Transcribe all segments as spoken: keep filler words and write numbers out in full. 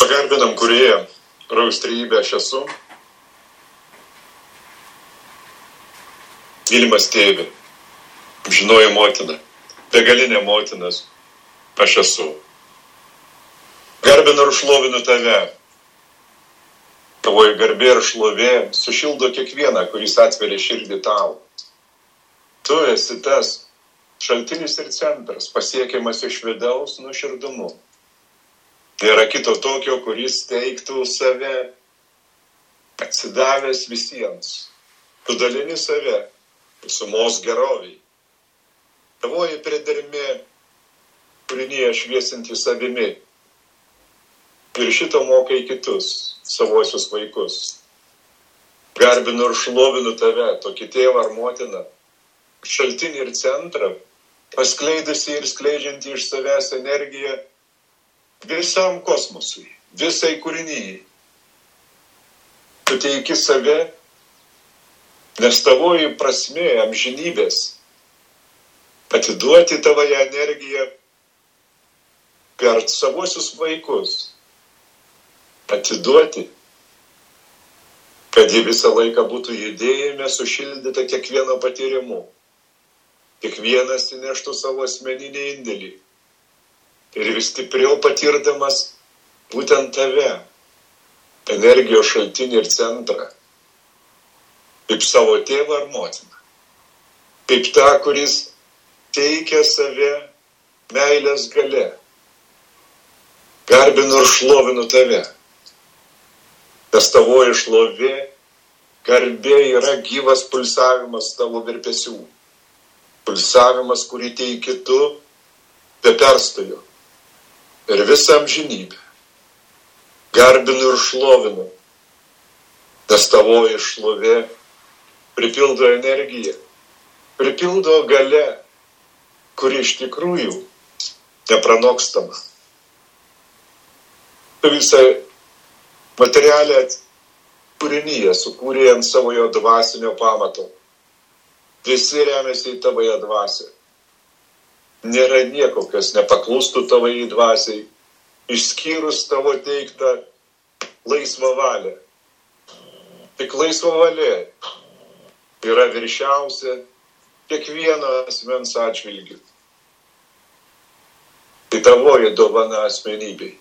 Pagarbinam Kūrėją, Rojaus trejybę aš esu. Mylimas Tėve, žinoji motina, begalinė motinas, aš esu. Garbinu ir šlovinu tave. Tavoji garbė ir šlovė sušildo kiekvieną, kuris atveria širdį tau. Tu esi tas šaltinis ir centras, pasiekiamas iš vidaus nuoširdumu. Nėra kito tokio, kuris teiktų save, atsidavęs visiems. Tu dalini save visumos geroviai. Tavoji priedermė kūrinyje šviesinti savimi. Ir šito mokai kitus, savosius vaikus. Garbinu ir šlovinu tave, tokį tėvą ar motiną, šaltinį ir centrą, paskleidusi ir skleidžianti iš savęs energiją visam kosmosui, visai kūrinyjai. Tu teiki save, nes tavoji prasmė amžinybės atiduoti tavoje energiją per savosius vaikus, atiduoti, kad ji visą laiką būtų judėjime sušildyta kiekvieno patyrimu, kiekvienas įneštų savo asmeninį indėlį ir vis stipriau patirdamas būtent tave, energijos šaltinį ir centrą, kaip savo tėvą ar motiną, kaip tą, kuris teikia save meilės galia. Garbinu ir šlovinu tave, nes tavoji šlovė, garbė yra gyvas pulsavimas tavo virpesių, pulsavimas, kurį teiki tu be perstojo ir visą amžinybę. Garbinu ir šlovinu, nes tavoji šlovė pripildo energiją, pripildo galia, kuri iš tikrųjų nepranokstama. Tu visą materialią kūrinyje sukūrė ant savojo dvasinio pamato. Visi remiasi į tavoje dvasią. Nėra nieko, kas nepaklūstų tavoje dvasiai, išskyrus tavo teiktą laisvą valią. Tik laisva valia yra viršiausia kiekvieno asmens atžvilgiu. Tai tavoji dovana asmenybei.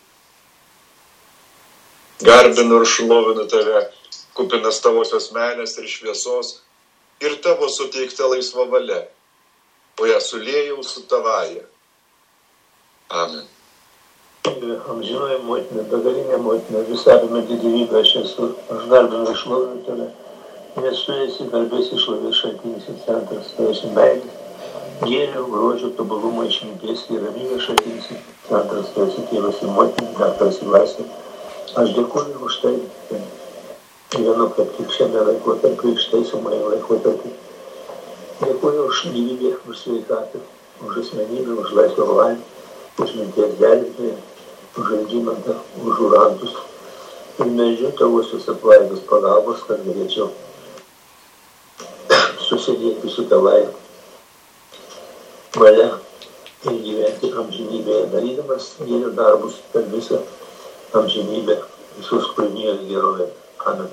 Garbinu ir šlovinu tave, kupinas tavosios meilės ir šviesos ir tavo suteikta laisva valia, o ją suliejau su tavaja. Amen. Amžinoji motina, begalinė motina, visą apimanti gyvybę aš esu, aš garbinu ir šlovinu tave, nes tu esi garbės ir šlovės šaltinis ir centras, tu esi meilės, gėrio, grožio, tobulumo, išminties ir ramybės šaltinis ir centras, tu esi tėvas ir motina, daktaras ir laisvė. Aš dėkuoju už tai, gyvenu kaip tik šiame laikotarpiu, ištaisomąjį laikotarpį. Dėkuoju už gyvybę, už sveikatą, už asmenybę, už laisvą valią, už minties gelbėtoją, už Algimantą, už Urantus. Ir meldžiu tavosios aplaidus pagalbos, kad galėčiau susidėti su tavai valia ir gyventi amžinybėje, darydamas gėrio darbus per visą amžinybę, visus kūrinijos gerovę. Amen.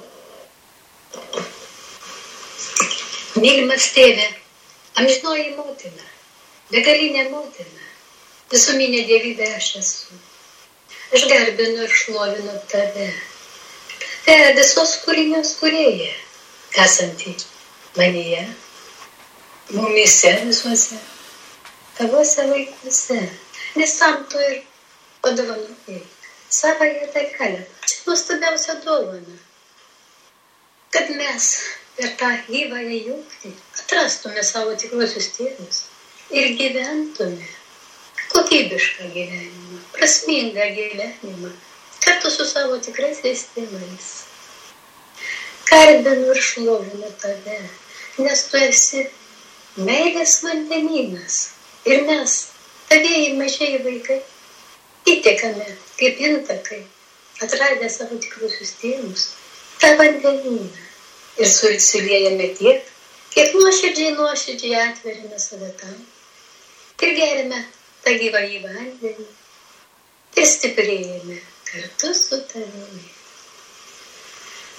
Mylimas Tėve, amžinoji motina, begalinė motina, visuminė dievybė aš esu. Aš garbinu ir šlovinu tave, tave visos kūrinijos kūrėja, esantį manyje, mumyse visuose, tavose vaikuose, nes tam tu ir padovanojai savąją dalelę, čia nuostabiausia dovana, kad mes per tą gyvąją jungtį atrastume savo tikruosius tėvus ir gyventume kokybišką gyvenimą, prasmingą gyvenimą, kartu su savo tikraisiais tėvais. Garbinu ir šlovinu tave, nes tu esi meilės vandenynas ir mes, tavieji mažieji vaikai, įtekame kaip intakai, atradę savo tikruosius tėvus, tą vandenyną. Ir susiliejame tiek, kiek nuoširdžiai, nuoširdžiai atveriame save tam. Ir gerime tą gyvąjį vandenį. Ir stiprėjame kartu su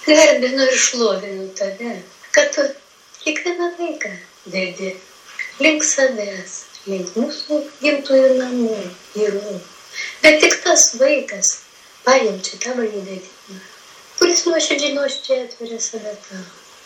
Garbinu ir šlovinu tave, kad tu kiekvieną laiką vedi link savęs, link mūsų gimtųjų namų, vyrų. Bet tik tas vaikas pajaučia tavo įvedimą, kuris nuoširdžiai nuoširdžiai atveria save tau.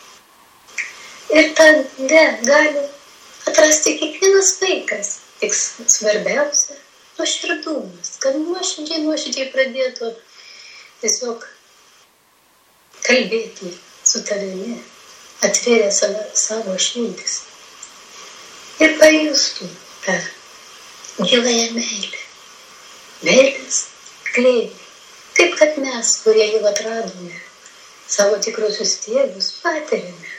Ir tada gali atrasti kiekvienas vaikas, tik svarbiausia nuoširdumas, kad nuoširdžiai nuoširdžiai pradėtų tiesiog kalbėti su tavimi, atvėrė savo, savo širdis ir pajustų tą giląją meilę, meilės glėbį, kaip kad mes, kurie jau atradome savo tikruosius tėvus, patiriame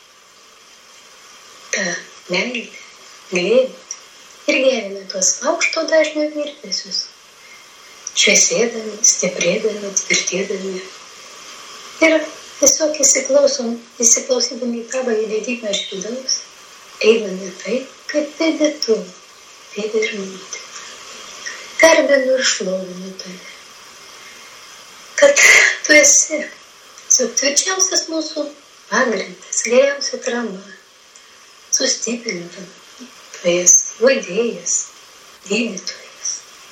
tą meilę, glėbį ir geriame tuos aukšto dažnio virpesius, šviesėdami, stiprėdami, tvirtėdami. Ir tiesiog įsiklausom, įsiklausydami į tavo įvedimą iš vidaus, einame taip, kaip vedi tu, vedi ir myti. Garbinu ir šlovinu tave, kad tu esi tvirčiausias mūsų pagrindas, geriausia trama, sustiprintas, vadėjas, gydytojas.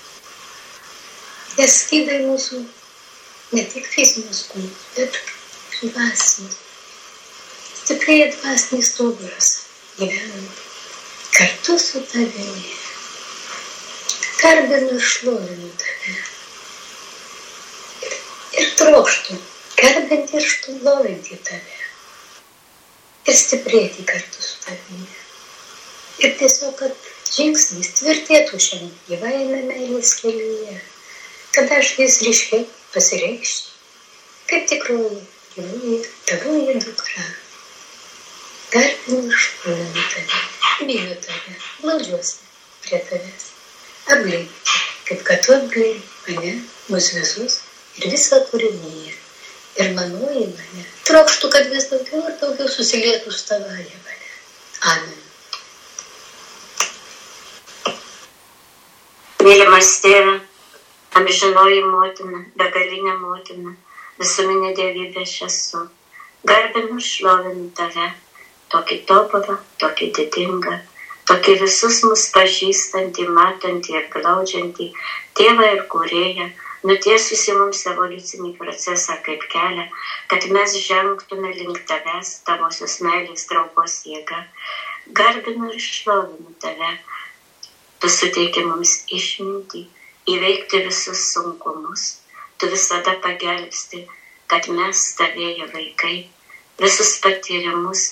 Nes skydai mūsų ne tik fizinius kūnus, bet dvasinis. Stiprėja dvasinis stuburas, gyvenant kartu su tavimi. Garbinu ir šlovinu tave. Ir trokštu garbinti ir šlovinti tave. Ir stiprėti kartu su tavimi. Ir tiesiog, kad žingsnis tvirtėtų šiandien gyvajame meilės kelyje. Kad aš vis ryškiau pasireikščiau, kaip tikroji, gyvoji, tavoji dukra. Garbinu ir šlovinu tave, myliu tave, glaudžiuosi prie tavęs. Apglėbti, kaip kad tu apglėbi mane, mus visus ir visą kūriniją. Ir manoji mane, trokštų, kad vis daugiau ir daugiau susilietų su tavąja valia. Amen. Mylimas tėve, amžinoji motina, begalinė motina, visuminė dievybė aš esu. Garbinu ir šlovinu tave, tokį tobulą, tokį didingą, tokį visus mus pažįstantį, matantį ir glaudžiantį, tėvą ir kūrėją, nutiesusi mums evoliucinį procesą kaip kelią, kad mes žengtume link tavęs, tavosios meilės traukos jėga. Garbinu ir šlovinu tave, tu suteiki mums išmintį, įveikti visus sunkumus, tu visada pagelbsti, kad mes tavėje vaikai visus patyrimus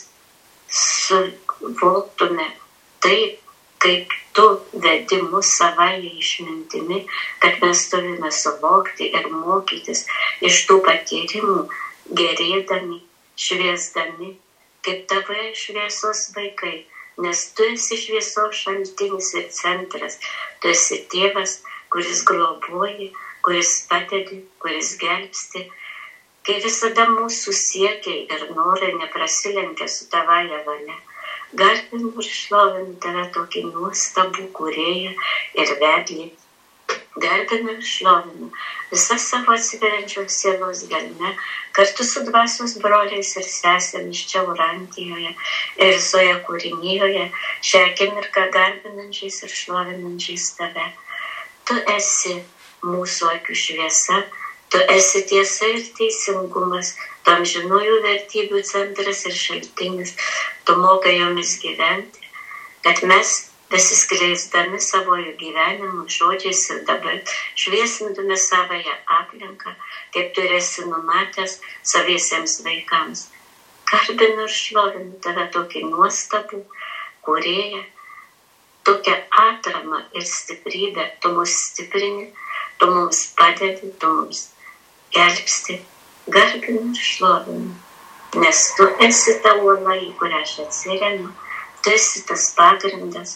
suvoktume taip, kaip tu vedi mus savąją išmintimi, kad mes turime suvokti ir mokytis iš tų patyrimų, gerėdami, šviesdami, kaip tavoje šviesos vaikai, nes tu esi šviesos šaltinis ir centras, tu esi tėvas, kuris globoji, kuris padedi, kuris gelbsti, kai visada mūsų siekiai ir norai neprasilenkia su tavąja valia. Garbinu ir šlovinu tave tokį nuostabų kūrėją ir vedlį. Garbinu ir šlovinu visą savo atsiveriančios sielos gelme, kartu su dvasios broliais ir sesėmis čia Urantijoje ir visoje kūrinijoje, šią akimirką garbinančiais ir šlovinančiais tave. Tu esi mūsų akių šviesa, tu esi tiesa ir teisingumas, tu amžinųjų vertybių centras ir šaltinis, tu mokai jomis gyventi, kad mes besiskleisdami savojų gyvenimų žodžiais ir dabar šviesintume savąją aplinką, kaip tu esi numatęs saviesiems vaikams. Garbinu ir šlovinu tave tokį nuostabų kūrėją, tokią atramą ir stiprybę, tu mus stiprini, tu mums padedi, tu mums gelbsti. Garbinu ir šlovinu, nes tu esi ta uola, į kurią aš atsiremiu, tu esi tas pagrindas,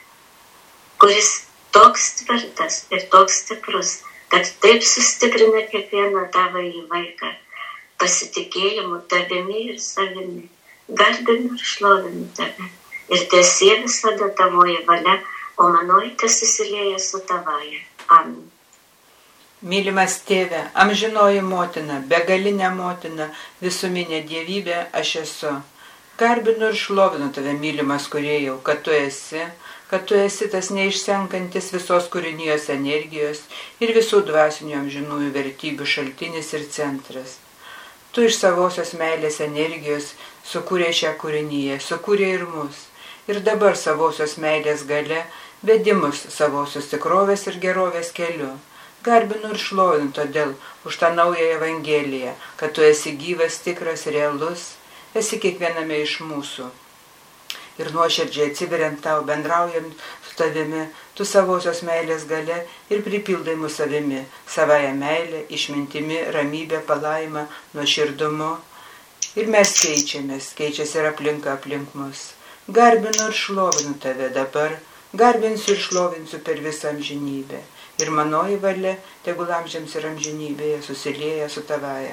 kuris toks tvirtas ir toks stiprus, kad taip sustiprina kiekvieną tavąjį vaiką, pasitikėjimu tavimi ir savimi. Garbinu ir šlovinu tave. Ir tesie visada tavoji valia, o manoji tesusilieja su tavaja. Amen. Mylimas tėve, amžinoji motina, begalinė motina, visuminė dievybė, aš esu. Garbinu ir šlovinu tave, mylimas kūrėjau, kad tu esi, kad tu esi tas neišsenkantis visos kūrinijos energijos ir visų dvasinių amžinųjų vertybių šaltinis ir centras. Tu iš savosios meilės energijos sukūrė šią kūrinyje, sukūrė ir mus. Ir dabar savosios meilės gale vedimus savosios tikrovės ir gerovės keliu. Garbinu ir šlovinu todėl už tą naują Evangeliją, kad tu esi gyvas, tikras, realus, esi kiekviename iš mūsų. Ir nuoširdžiai atsiveriant tau, bendraujant su tavimi, tu savosios meilės gale ir pripildai mus savimi, savąją meilę, išmintimi, ramybę, palaimą, nuoširdumu. Ir mes keičiamės, keičiasi ir aplinka aplink mus. Garbinu ir šlovinu tave dabar, garbinsiu ir šlovinsiu per visą amžinybę. Ir manoji valia, tegul amžiams ir amžinybėje susilieja su tavaja.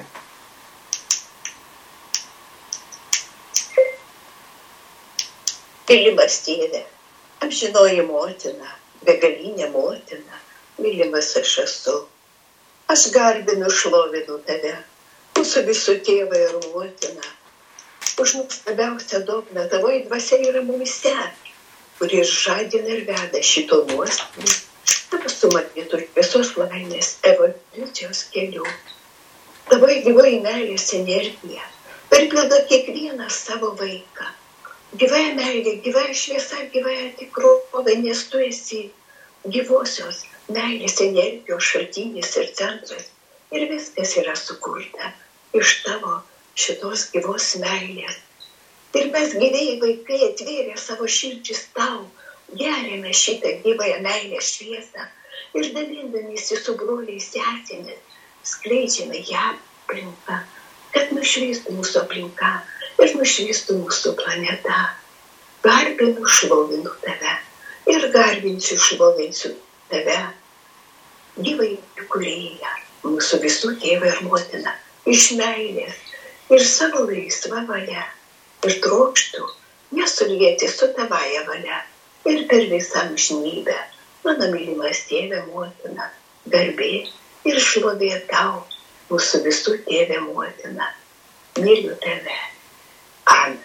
Mylimas tėve, amžinoji motina, begalinė motina, mylimas aš esu. Aš garbinu, šlovinu tave, mūsų visų tėvą ir motiną. Už nuostabiausią dogmę tavoji dvasia yra mumyse, kuri žadina ir veda šito nuostabų. Tavo sumatytų visos laimės evoliucijos kelių. Tavo gyvoji meilės energija perpildo kiekvieną savo vaiką. Gyvąją meilę, gyvąją šviesą, gyvąją tikrovę, nes tu esi gyvosios meilės energijos šaltinis ir centras. Ir viskas yra sukurta iš tavo šitos gyvos meilės. Ir mes gyvėjai vaikai atvėrė savo širdžius tau, geriame šitą gyvąją meilės šviesą ir dalindamiesi su broliais sesėmis, skleidžiame ją aplinką, kad nušviestų mūsų aplinka ir nušviestų mūsų planeta. Garbinu, šlovinu tave ir garbinsiu, šlovinsiu tave, gyvai kūrėją, mūsų visų tėvą ir motiną, iš meilės ir savo laisvą valią ir trokštų nesulieti su tavaja valia. Ir per visą amžinybę, mano mylimas tėve motina, garbė ir šlovė tau, mūsų visų tėve motina. Myliu tave. Amen.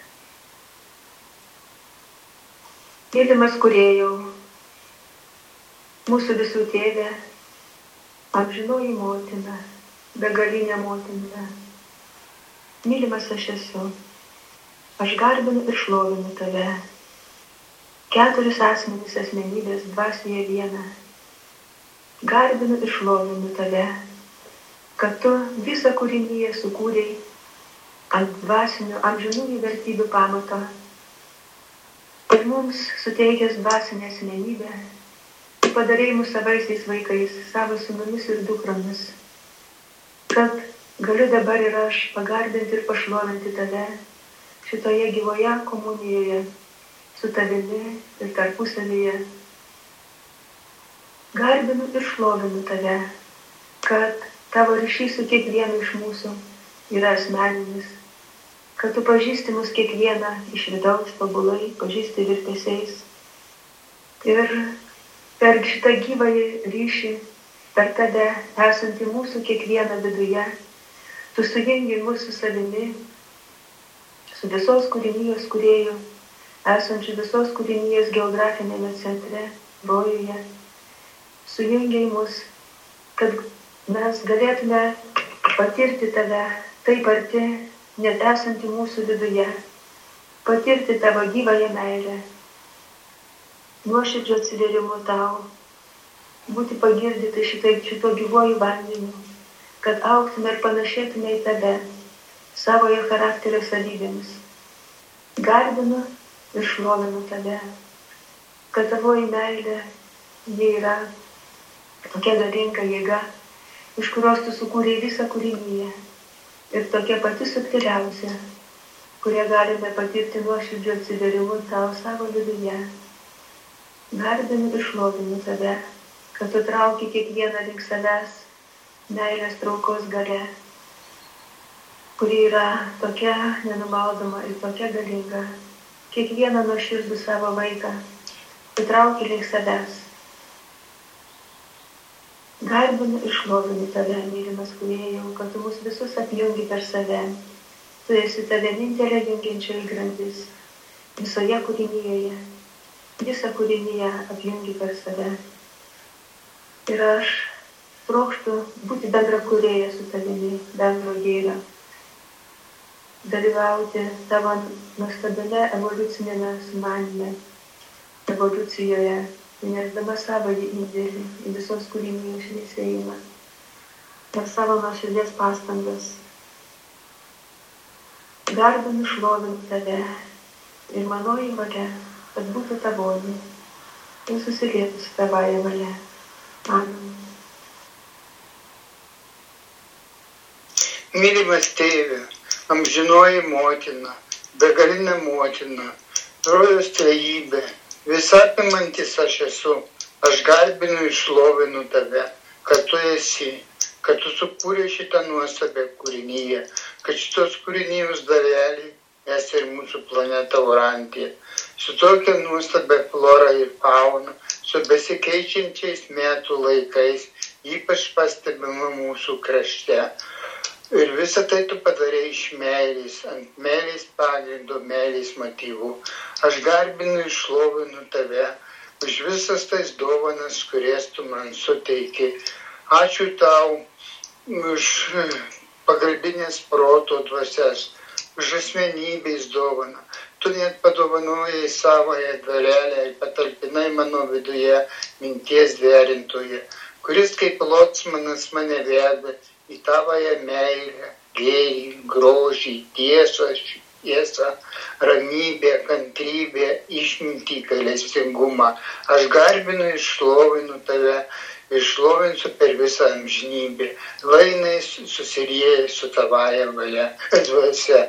Mylimas kūrėjau, mūsų visų tėve, amžinoji motina, begalinė motina. Mylimas aš esu, aš garbinu ir šlovinu tave. Keturis asmenys asmenybės dvasioje viena. Garbinu ir šlovinu tave, kad tu visą kūrinyje sukūrei ant dvasinių amžinųjų vertybių pamato ir mums suteikęs dvasinę asmenybę, padarei mus savaisiais vaikais, savo sūnumis ir dukromis, kad galiu dabar ir aš pagarbinti ir pašlovinti tave šitoje gyvoje komunijoje su tavimi ir tarpusavyje. Garbinu ir šlovinu tave, kad tavo ryšys su kiekvienu iš mūsų yra asmeninis, kad tu pažįsti mus kiekvieną iš vidaus tobulai, pažįsti virpesiais. Ir per šitą gyvąjį ryšį, per tave esantį mūsų kiekvieną viduje, tu sujungi mus su savimi, su visos kūrinijos kūrėju, esančių visos kūrinijos geografinėme centre, rojuje, sujungiai mus, kad mes galėtume patirti tave taip arti, net esantį mūsų viduje, patirti tavo gyvąją meilę, nuoširdžio atsivėrimo tau, būti pagirdyti šitai šito gyvuoju vandeniu, kad augtume ir panašėtume į tave, savojo charakterio savybėmis. Garbinu ir šlovinu tave, kad tavoji meilė, ji yra tokia galinga jėga, iš kurios tu sukūrei visą kūriniją ir tokia pati subtiliausia, kurią galime patirti nuoširdžiu atsivėrimu tau savo viduje. Garbinu ir šlovinu tave, kad tu trauki kiekvieną link savęs meilės traukos gale, kuri yra tokia nenumaldoma ir tokia galinga. Kiekvieną nuoširdų savo vaiką tu trauki link savęs. Garbinu ir šlovinu tave, mylimas Kūrėjau, kad tu mus visus apjungi per save. Tu esi ta vienintelė jungiančioji grandis visoje kūrinyje. Visą kūrinyje apjungi per save. Ir aš trokštu būti bendra kūrėja su tavimi, bendro gėrio. Dalyvauti tavo nuostabiame evoliucinėme sumanime, evoliucijoje, įnešdama savąjį indėlį į visos kūrinijų šviesėjimą per savo nuoširdies pastangas. Garbinu, šlovinu tave ir manoji valia, kad būtų tavoji ir susilietų su tavąja valia. Amen. Mylimas tėve, amžinoji motina, begalinė motina, rojaus trejybė, visapimantis aš esu, aš garbinu ir šlovinu tave, kad tu esi, kad tu sukūrei šitą nuostabę kūrinyje, kad šitos kūrinijos dalelį esi ir mūsų planeta Urantija, su tokia nuostabia flora ir fauna, su besikeičiančiais metų laikais, ypač pastebima mūsų krašte. Ir visą tai tu padarei iš meilės, ant meilės pagrindo, meilės motyvų. Aš garbinu ir šlovinu tave už visas tais dovanas, kurias tu man suteiki. Ačiū tau už pagalbinės proto dvasias, už asmenybės dovaną. Tu net padovanojai savąją dvarelę ir patalpinai mano viduje minties derintoje, kuris kaip lotsmanas mane veda į tavąją meilę, gėrį, grožį, tiesą, šviesą, ramybę, kantrybę, išmintį, gailestingumą. Aš garbinu ir šlovinu tave ir šlovinsiu per visą amžinybę. Lainai susirieja su tavąja valia dvasia.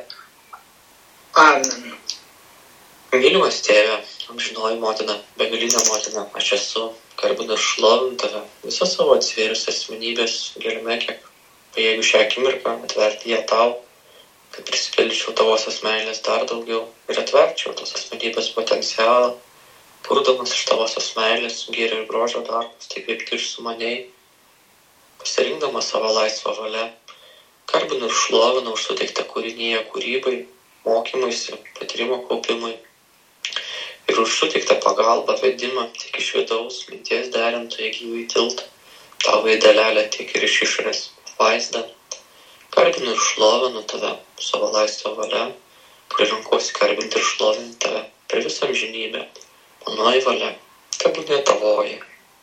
Amen. Mylimas tėve, amžinoji motina, begalinė motina, aš esu, garbinu ir šlovinu tave, visą savo atsvėrus asmenybės gelme, kiek pajėgiu šią akimirką atverti ją tau, kad prisipildyčiau tavosios meilės dar daugiau ir atverčiau tos asmenybės potencialą, kurdamas iš tavosios meilės, gėrio ir grožio darbus, taip kaip tu ir sumanei, pasirinkdamas savo laisvą valią, garbinu ir šlovinu už suteiktą kūrinyje kūrybai, mokymuisi, patyrimo kaupimui ir už suteiktą pagalbą, vedimą tiek iš vidaus, minties derintoje gyvai tiltą, tavo į dalelę tiek ir iš išorės vaizdą. Garbinu ir šlovinu tave savo laisvą valią, kuri renkuosi garbinti ir šlovinti tave per visą amžinybę. Manoji valia, tebūnie tavoji.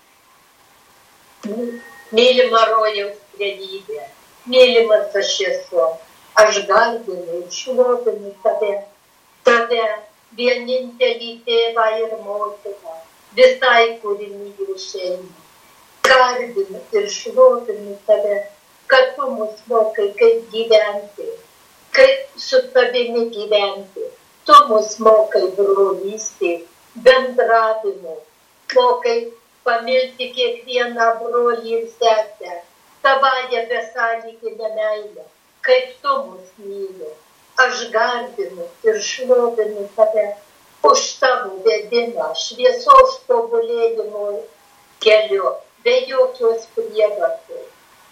Mylima rojaus trejybė, mylimas aš esu, aš garbinu ir šlovinu tave, tave vienintelį tėvą ir motiną, visai kūrinijų šeimą. Garbinu ir šlovinu tave, kad tu mus mokai kaip gyventi, kaip su tavimi gyventi. Tu mus mokai brolystė, bendravimu, mokai pamilti kiekvieną brolį ir sesę, tavąją besąlyginę meilę, kaip tu mus myli. Aš garbinu ir šlovinu tave už tavo vedimą šviesos tobulėjimo keliu, be jokios prievartos.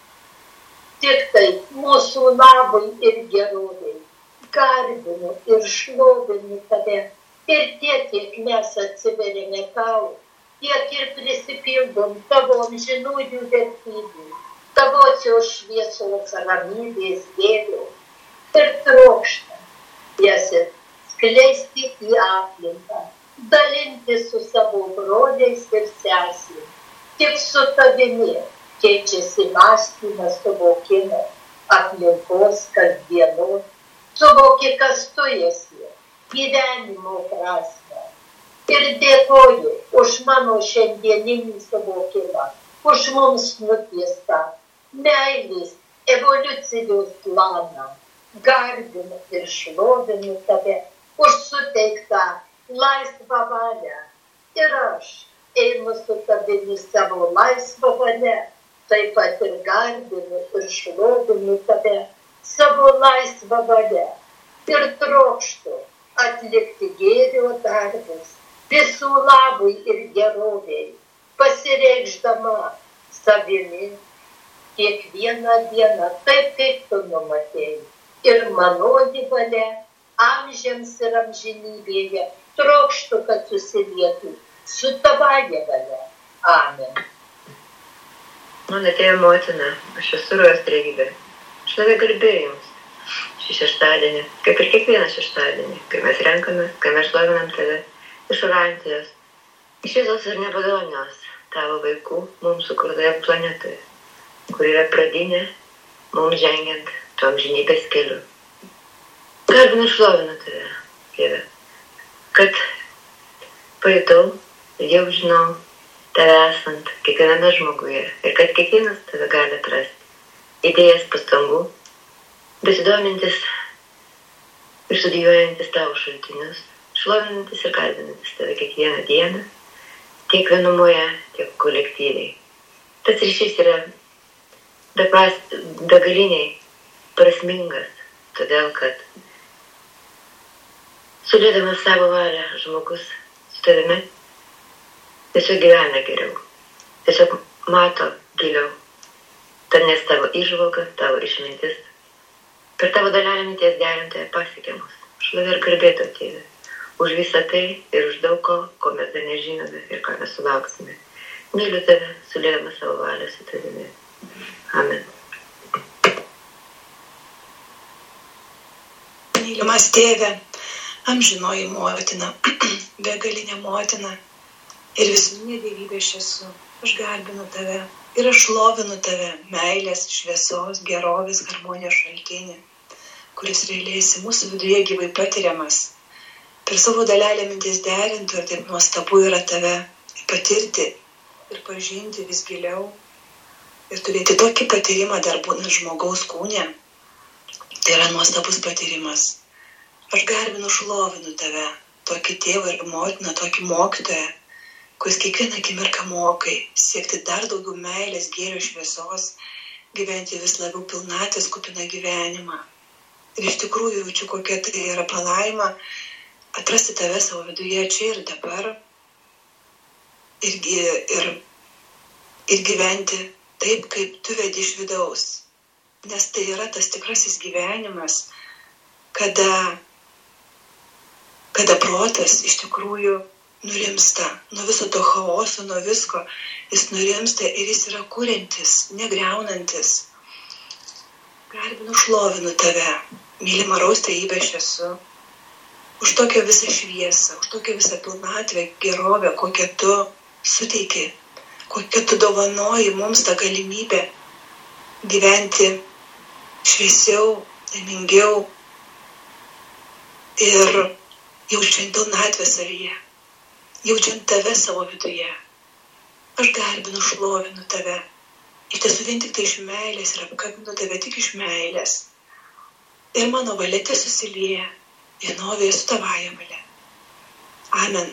Tik tai mūsų labui ir gerovei. Garbinu ir šlovinu tave ir tiek, kiek mes atsiveriame tau, tiek ir prisipildom tavo amžinųjų vertybių, tavosios šviesos ramybės gėrio ir trokšta jas skleisti į aplinką, dalinti su savo broliais ir sesėmis. Tik su tavimi keičiasi mąstymas, suvokimas, aplinkos, kasdienos, suvoki, kas tu esi, gyvenimo prasme. Ir dėkoju už mano šiandieninį suvokimą, už mums nutiestą meilės evoliucijos planą. Garbinu ir šlovinu tave už suteiktą laisvą valią. Ir aš einu su tavimi savo laisvą valią, taip pat ir garbinu ir šlovinu tave savo laisvą valią. Ir trokštu atlikti gėrio darbus visų labui ir geroviai, pasireikšdama savimi kiekvieną dieną, taip kaip tu numatėjai. Ir mano valia amžiams ir amžinybėje trokštų, kad susilietų su tavąja valia. Amen. Mano tėvo motina, aš esu rojos trejybė. Aš tave garbėjau jums šį šeštadienį, kaip ir kiekvieną šeštadienį, kai mes renkamės, kai mes šlovinam tave iš Orantijos, iš Jėzaus ir Nepadonios, tavo vaikų mums sukurtoje planetoje, kur yra pradinė mums žengiant tuo amžinybės keliu. Garbinu ir šlovinu tave, Dieve, kad pajutau ir jau žinau tave esant kiekviename žmoguje ir kad kiekvienas tave gali atrasti. Idėjas pastangų, besidomintis ir studijuojantis tavo šaltinius, šlovinantis ir garbinantis tave kiekvieną dieną, tiek vienumoje, tiek kolektyviai. Tas ryšys yra bepras, begaliniai prasmingas, todėl kad sulėdamas savo valią žmogus su tavimi tiesiog gyvena geriau, tiesiog mato giliau. Tad nes tavo įžvalga, tavo išmintis, per tavo dalelę minties derintoje pasiekiamus. Šlovė ir garbė tau, Tėve, už visą tai ir už daug ko, ko mes dar nežinome ir ką mes sulauksime. Myliu tave, sulėdama savo valią su tavimi. Amen. Mylimas Tėve, amžinoji motina, begalinė motina ir visuminė dievybė aš esu. Aš garbinu tave ir aš šlovinu tave, meilės, šviesos, gerovės, harmonijos šaltinį, kuris realiai mūsų viduje gyvai patiriamas. Per savo dalelę mintis derintų ir taip nuostabu yra tave patirti ir pažinti vis giliau ir turėti tokį patyrimą dar būtent žmogaus kūne. Tai yra nuostabus patyrimas. Aš garbinu, šlovinu tave, tokį tėvą ir motiną, tokį mokytoją, kuris kiekvieną akimirką mokai siekti dar daugiau meilės, gėrio, šviesos, gyventi vis labiau pilnatvės kupiną gyvenimą. Ir iš tikrųjų jaučiu, kokia tai yra palaima atrasti tave savo viduje čia ir dabar ir, ir, ir gyventi taip, kaip tu vedi iš vidaus. Nes tai yra tas tikrasis gyvenimas, kada, kada protas iš tikrųjų nurimsta nuo viso to chaoso, nuo visko, jis nurimsta ir jis yra kuriantis, negriaunantis. Garbinu, šlovinu tave, mylima raus trejybė aš esu, už tokią visą šviesą, už tokią visą pilnatvę, gerovę, kokią tu suteiki, kokią tu dovanoji mums tą galimybę gyventi šviesiau, laimingiau ir jaučiant pilnatvę savyje. Jaučiant tave savo viduje. Aš garbinu, šlovinu tave. Iš tiesų vien tik tai iš meilės ir apkabinu tave tik iš meilės. Ir mano valia susilieja vienovėje su tavąja valia. Amen.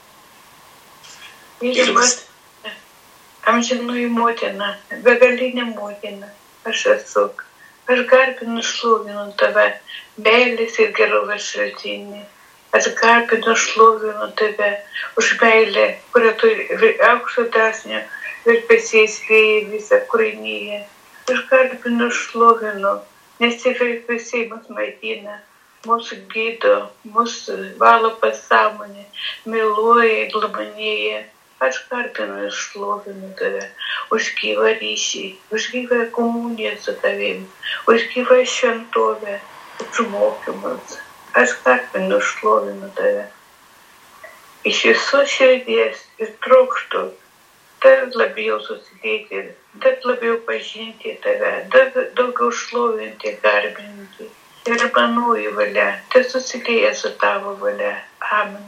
Mylimas, amžinoji motina, begalinė motina, aš esu. Aš garbinu, šlovinu tave, meilės ir gerovės šaltinį. Aš garbinu, šlovinu tave už meilę, kurią tu aukšto dąsnio virpesiais lieji visą kūrinyje. Aš garbinu, šlovinu, nes tie virpesiai mus maitina, mus gydo, mus valo pasąmonę, myluoja, glamonėja. Aš garbinu ir šlovinu tave už gyvą ryšį, už gyvą komuniją su tavim, už gyvą šventovę, už mokymus. Aš garbinu, šlovinu tave. Iš visos širdies ir trokštu dar labiau susidėti, dar labiau pažinti tave, dar daugiau šlovinti, garbinti. Ir manoji valia, tai susilieja su tavo valia. Amen.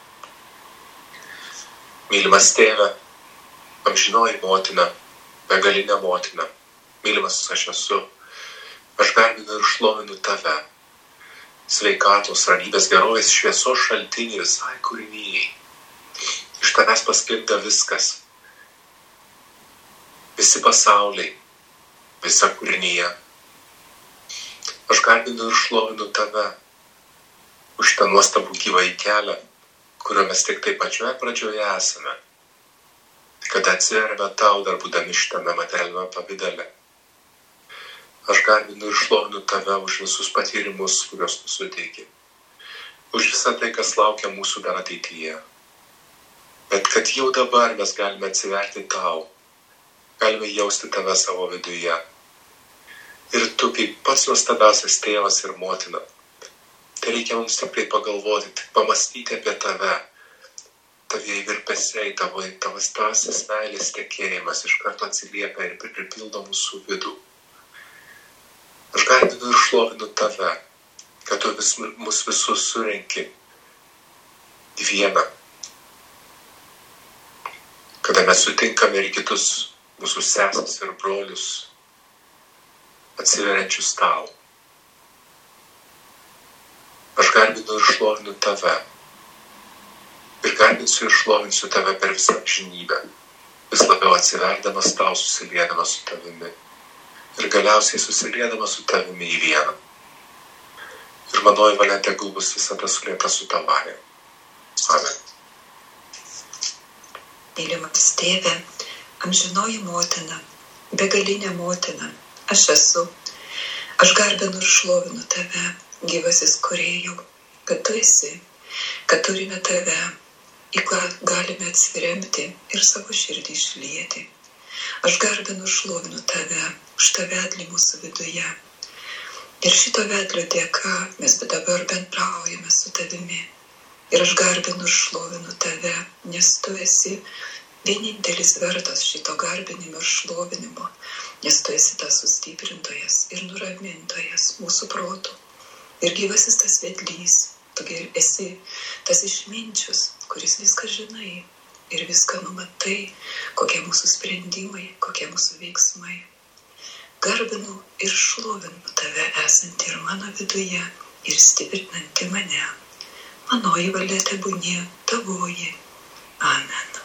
Mylimas Tėve, amžinoji motina, begalinė motina, mylimas aš esu, aš garbinu ir šlovinu tave. Sveikatos, ramybės, gerovės, šviesos šaltinį visai kūrinyjei. Iš tavęs pasklinda viskas. Visi pasauliai, visa kūrinyje. Aš garbinu ir šlovinu tave už tą nuostabų gyvąjį kelią, kurio mes tik taip pačioje pradžioje esame. kad atsiveriame tau dar būdami šitame materialiame pavydale. Aš garbinu ir šlovinu tave už visus patyrimus, kuriuos tu suteiki. Už visą tai, kas laukia mūsų dar ateityje. Bet kad jau dabar mes galime atsiverti tau, galime jausti tave savo viduje. Ir tu kaip pats nuostabiausias tėvas ir motina. Tai reikia mums stipriai pagalvoti, pamastyti apie tave. Tavieji virpesiai, tavo tavasis meilės tekėjimas iš karto atsiliepia ir pripildo mūsų vidų. Aš garbinu ir šlovinu tave, kad tu vis, mus visus surenki į vieną. Kada mes sutinkame ir kitus mūsų sesės ir brolius atsiveriančius tau. Aš garbinu ir šlovinu tave. Ir garbinsiu ir šlovinsiu tave per visą amžinybę, vis labiau atsiverdamas tau, susiliedamas su tavimi. Ir galiausiai susiliedamas su tavimi į vieną. Ir manoji valia tegul bus visada sulieta su tavąja. Amen. Mylimas tėve, amžinoji motina, begalinė motina, aš esu. Aš garbinu ir šlovinu tave, gyvasis kūrėjau, kad tu esi, kad turime tave, į ką galime atsiremti ir savo širdį išlieti. Aš garbinu ir šlovinu tave, už tą vedlį mūsų viduje. Ir šito vedlio dėka mes dabar bendraujame su tavimi. Ir aš garbinu ir šlovinu tave, nes tu esi vienintelis vertas šito garbinimo ir šlovinimo, nes tu esi tas sustiprintojas ir nuramintojas mūsų protų. Ir gyvasis tas vedlys, tu esi tas išminčius, kuris viską žinai ir viską numatai, kokie mūsų sprendimai, kokie mūsų veiksmai. Garbinu ir šlovinu tave esantį ir mano viduje ir stiprinantį mane. Manoji valia tebūnie tavoji. Amen.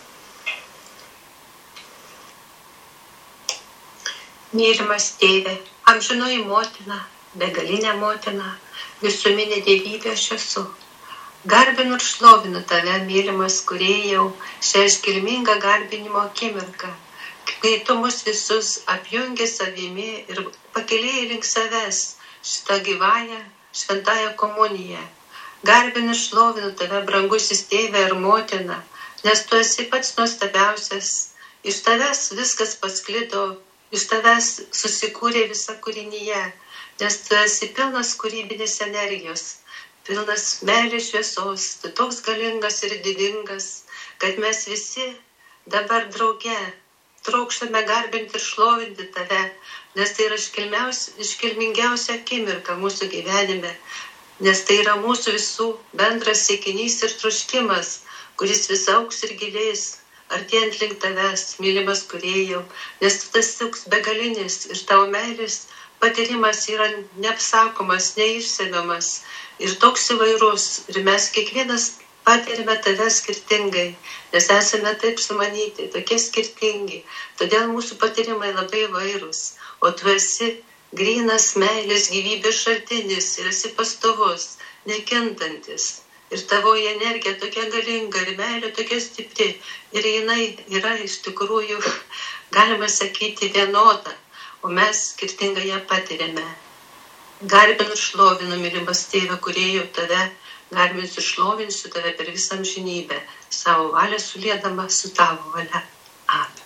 Mylimas tėve, amžinoji motina, begalinė motina, visuminė dievybė aš esu. Garbinu ir šlovinu tave, mylimas kūrėjau, šią iškilmingą garbinimo akimirką, kai tu mus visus apjungi savimi ir pakėlėjai link savęs šitą gyvąją, šventąją komuniją. Garbinu ir šlovinu tave, brangusis tėve ir motina, nes tu esi pats nuostabiausias, iš tavęs viskas pasklido, iš tavęs susikūrė visa kūrinyje, nes tu esi pilnas kūrybinės energijos, pilnas meilės šviesos, tu toks galingas ir didingas, kad mes visi dabar drauge trokštame garbinti ir šlovinti tave, nes tai yra iškilmingiausia akimirka mūsų gyvenime, nes tai yra mūsų visų bendras siekinys ir troškimas, kuris vis augs ir gilės, artėjant link tavęs, mylimas kūrėjau, nes tu tas toks begalinis ir tavo meilės patyrimas yra neapsakomas, neišsemiamas ir toks įvairus. Ir mes kiekvienas patiriame tave skirtingai, nes esame taip sumanyti, tokie skirtingi. Todėl mūsų patyrimai labai įvairūs. O tu esi grynas meilės gyvybės šaltinis ir esi pastovus, nekintantis. Ir tavoji energija tokia galinga ir meilė tokia stipri. Ir jinai yra iš tikrųjų, galima sakyti, vienoda. O mes skirtingai ją patiriame. Garbinu ir šlovinu, mylimas tėve, kūrėjau tave, garbinsiu ir šlovinsiu tave per visą amžinybę, savo valią suliedama su tavo valia. Amen.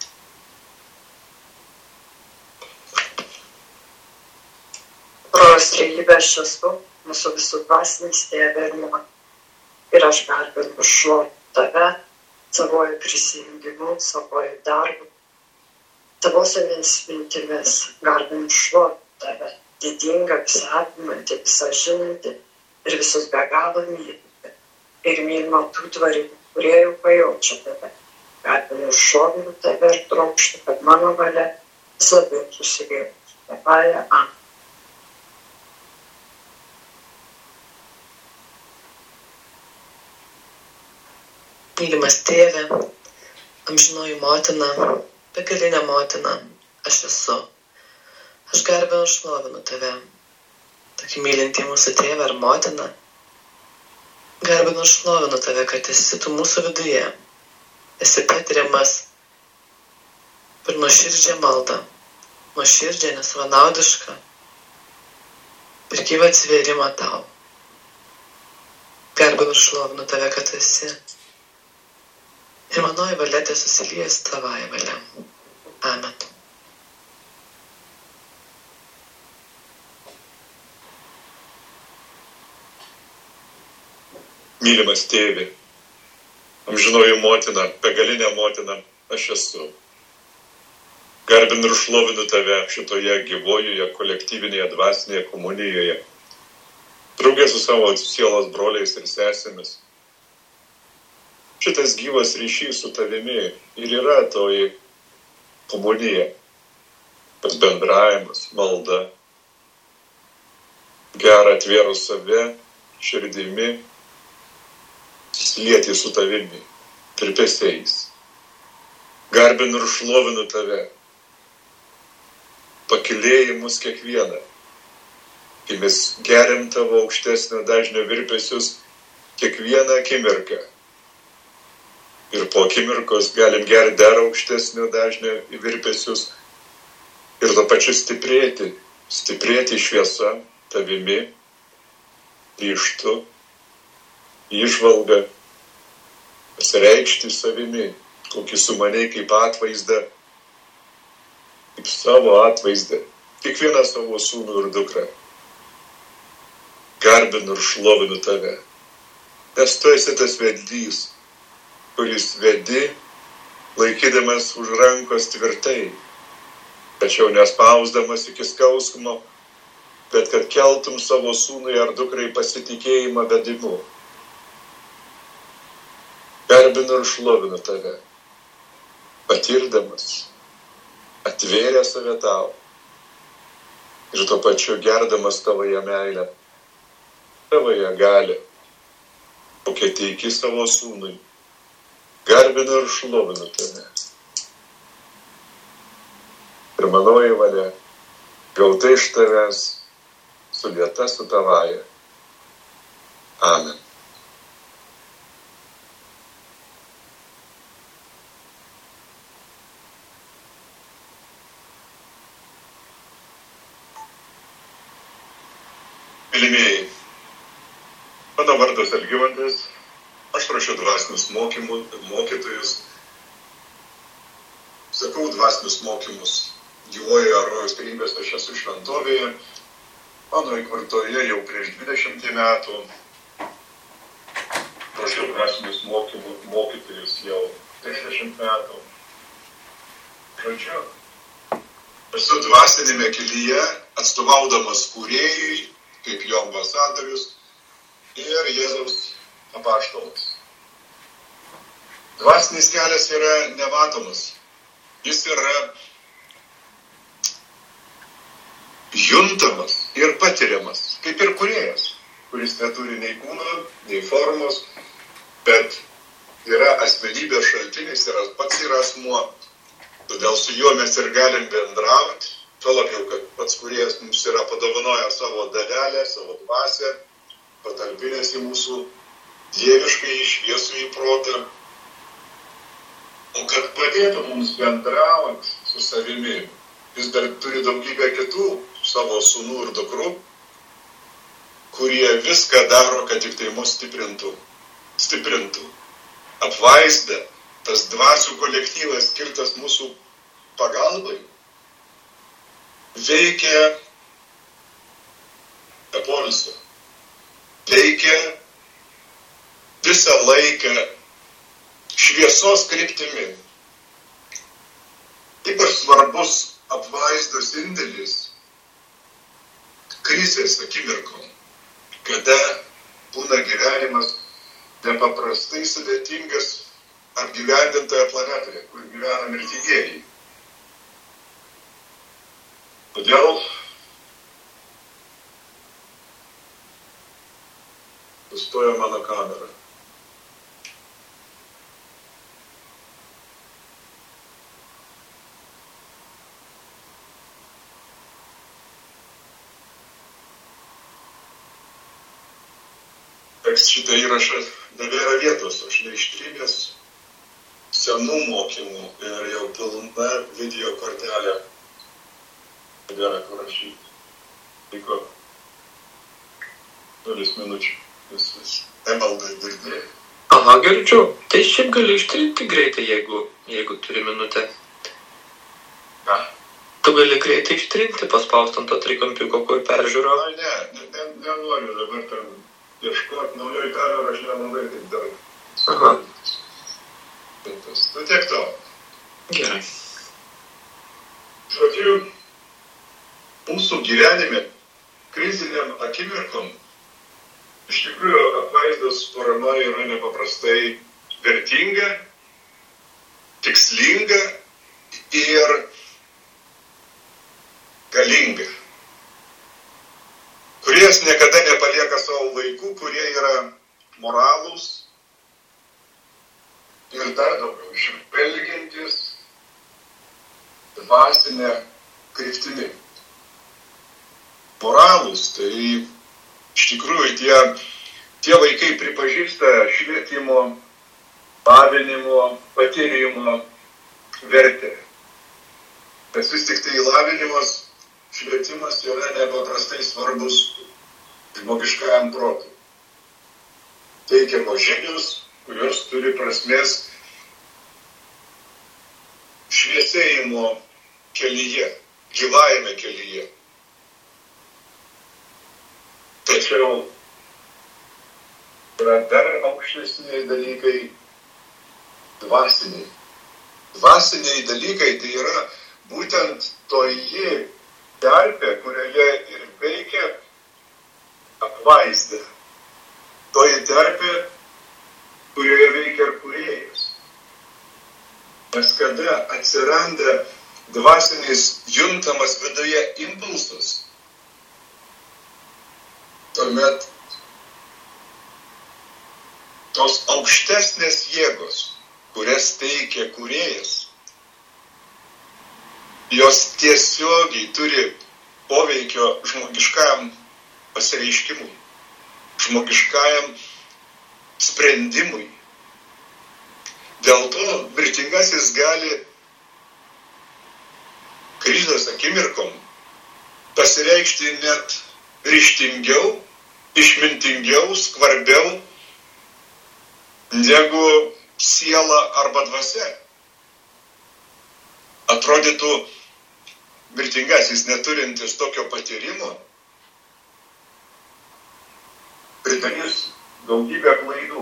Brolius trejybė aš esu, mūsų visų dvasinis tėve ir motina. Ir aš garbinu ir šlovinu tave, savoju prisijungimu, savoju darbu. Savosiamis mintimis garbinu šlovinu tave, didinga, visą apimanti, visą žinanti ir visus be galo mylinti. Ir mylima tų tvarinių, kurie jau pajaučia tave. Garbinu šlovinu tave ir trokštu, kad mano valia vis labiau susilietų su tavąja. Amen. Mylimas tėve, amžinoji motina, begalinė motina, aš esu. Aš garbinu ir šlovinu tave, tokį mylintį mūsų tėvą ir motiną. Garbinu ir šlovinu tave, kad esi tu mūsų viduje. Esi patiriamas per nuoširdžią maldą, nuoširdžią, nesavanaudišką ir gyvą atsivėrimą tau. Garbinu ir šlovinu tave, kad esi. Ir manoji valia te susilies tavąją valia. Amen. Mylimas tėvi, amžinoji motina, begalinė motina, aš esu. Garbinu ir šlovinu tave šitoje gyvojoje, kolektyvinėje, dvasinėje komunijoje. Draugė su savo sielos broliais ir sesėmis. Šitas gyvas ryšys su tavimi ir yra toji komunija, tas bendravimas, malda, gera atvėrus save, širdimi, susilieti su tavimi, trepesiais. Garbinu ir šlovinu tave, pakilėjai mus kiekvieną, kai mes geriam tavo aukštesnio dažnio virpesius kiekvieną akimirką. Ir po akimirkos galim gerti dar aukštesnio dažnio virpesius ir to pačiu stiprėti, stiprėti šviesa tavimi, ryžtu, įžvalga, pasireikšti savimi, kokį sumaniai kaip atvaizdą, kaip savo atvaizdą, kiekvieną savo sūnų ir dukrą. Garbinu ir šlovinu tave, nes tu esi tas vedlys, kuris vedi, laikydamas už rankos tvirtai, tačiau nespausdamas iki skausmo, bet kad keltum savo sūnui ar dukrai pasitikėjimą vedimu. Garbinu ir šlovinu tave, patirdamas, atvėrė save tau ir tuo pačiu gerdamas tavoje meilę, tavoje galę, kokią teiki savo sūnui. Garbinu ir šlovinu tave. Ir manoji valia, gauta iš tavęs, sulieta su tavaja. Amen. Mylimieji, mano vardas Algimantas, aš ruošiu dvasinius mokymus, mokytojus, sakau dvasinius mokymus gyvojoje Rojaus trejybės, aš esu šventovėje, mano įkvartoje jau prieš dvidešimt metų, ruošiu dvasinius mokymus, mokytojus jau trisdešimt metų. Žodžiu, esu dvasinėme kelyje, atstovaudamas kūrėjui, kaip jo ambasadorius ir Jėzaus apaštalas. Dvasinis kelias yra nematomas. Jis yra juntamas ir patiriamas, kaip ir kūrėjas, kuris neturi nei kūno, nei formos, bet yra asmenybės šaltinis ir pats yra asmuo. Todėl su juo mes ir galim bendrauti, tuo labiau, kad pats kūrėjas mums yra padovanojęs savo dalelę, savo dvasią, patalpinęs į mūsų dieviškai šviesų į protą. O kad padėtų mums bendrauti su savimi, jis dar turi daugybę kitų savo sūnų ir dukrų, kurie viską daro, kad tik tai mus stiprintų. Stiprintų. Apvaizda, tas dvasių kolektyvas skirtas mūsų pagalbai, veikia be poilsio. Veikia visą laiką šviesos kryptimi. Ypač svarbus apvaizdos indėlis krizės akimirkom, kada būna gyvenimas nepaprastai sudėtingas apgyvendintoje planetoje, kur gyvena mirtingieji. Todėl sustojo mano kamera. Teks šitą įrašą nebėra vietos, aš neištrynęs senų mokymų ir jau pilna video kortelė. Gera, kur rašyti. Liko nulis minučių. Visas. Emaldai girdėjai. Aha, girdžiu. Tai šiaip gali ištrinti greitai, jeigu, jeigu turi minutę. Ką? Tu gali greitai ištrinti, paspausti ant to trikampiuko, kur peržiūro. Na, ne, ne, ne, nenoriu dabar ten ieškoti naujoj kamerą, aš nelabai taip darau. Aha. Nu, tiek to. Gerai. Žodžiu, mūsų gyvenime kriziniam akimirkom iš tikrųjų apvaizdos parama yra nepaprastai vertinga, tikslinga ir galinga. Kuries niekada nepalieka savo vaikų, kurie yra moralūs ir dar daugiau žvelgiantis dvasinę kryptimi. Moralūs, tai iš tikrųjų tie, tie vaikai pripažįsta švietimo, lavinimo, patyrimo vertę. Nes vis tik tai lavinimas, švietimas yra nepaprastai svarbus žmogiškajam protui. Teikiamos žinios, kurios turi prasmės šviesėjimo kelyje, gyvajame kelyje. Tačiau yra dar aukštesniai dalykai dvasiniai. Dvasiniai dalykai tai yra būtent toji terpė, kurioje ir veikia apvaizda. Toji terpė, kurioje veikia ir kūrėjas. Nes kada atsiranda dvasinis juntamas viduje impulsas, tuomet tos aukštesnės jėgos, kurias teikia kūrėjas, jos tiesiogiai turi poveikio žmogiškajam pasireiškimui, žmogiškajam sprendimui. Dėl to mirtingasis gali krizės akimirkom pasireikšti net ryžtingiau, išmintingiau, skvarbiau negu siela arba dvasia. Atrodytų mirtingasis neturintis tokio patyrimo pridarys daugybę klaidų.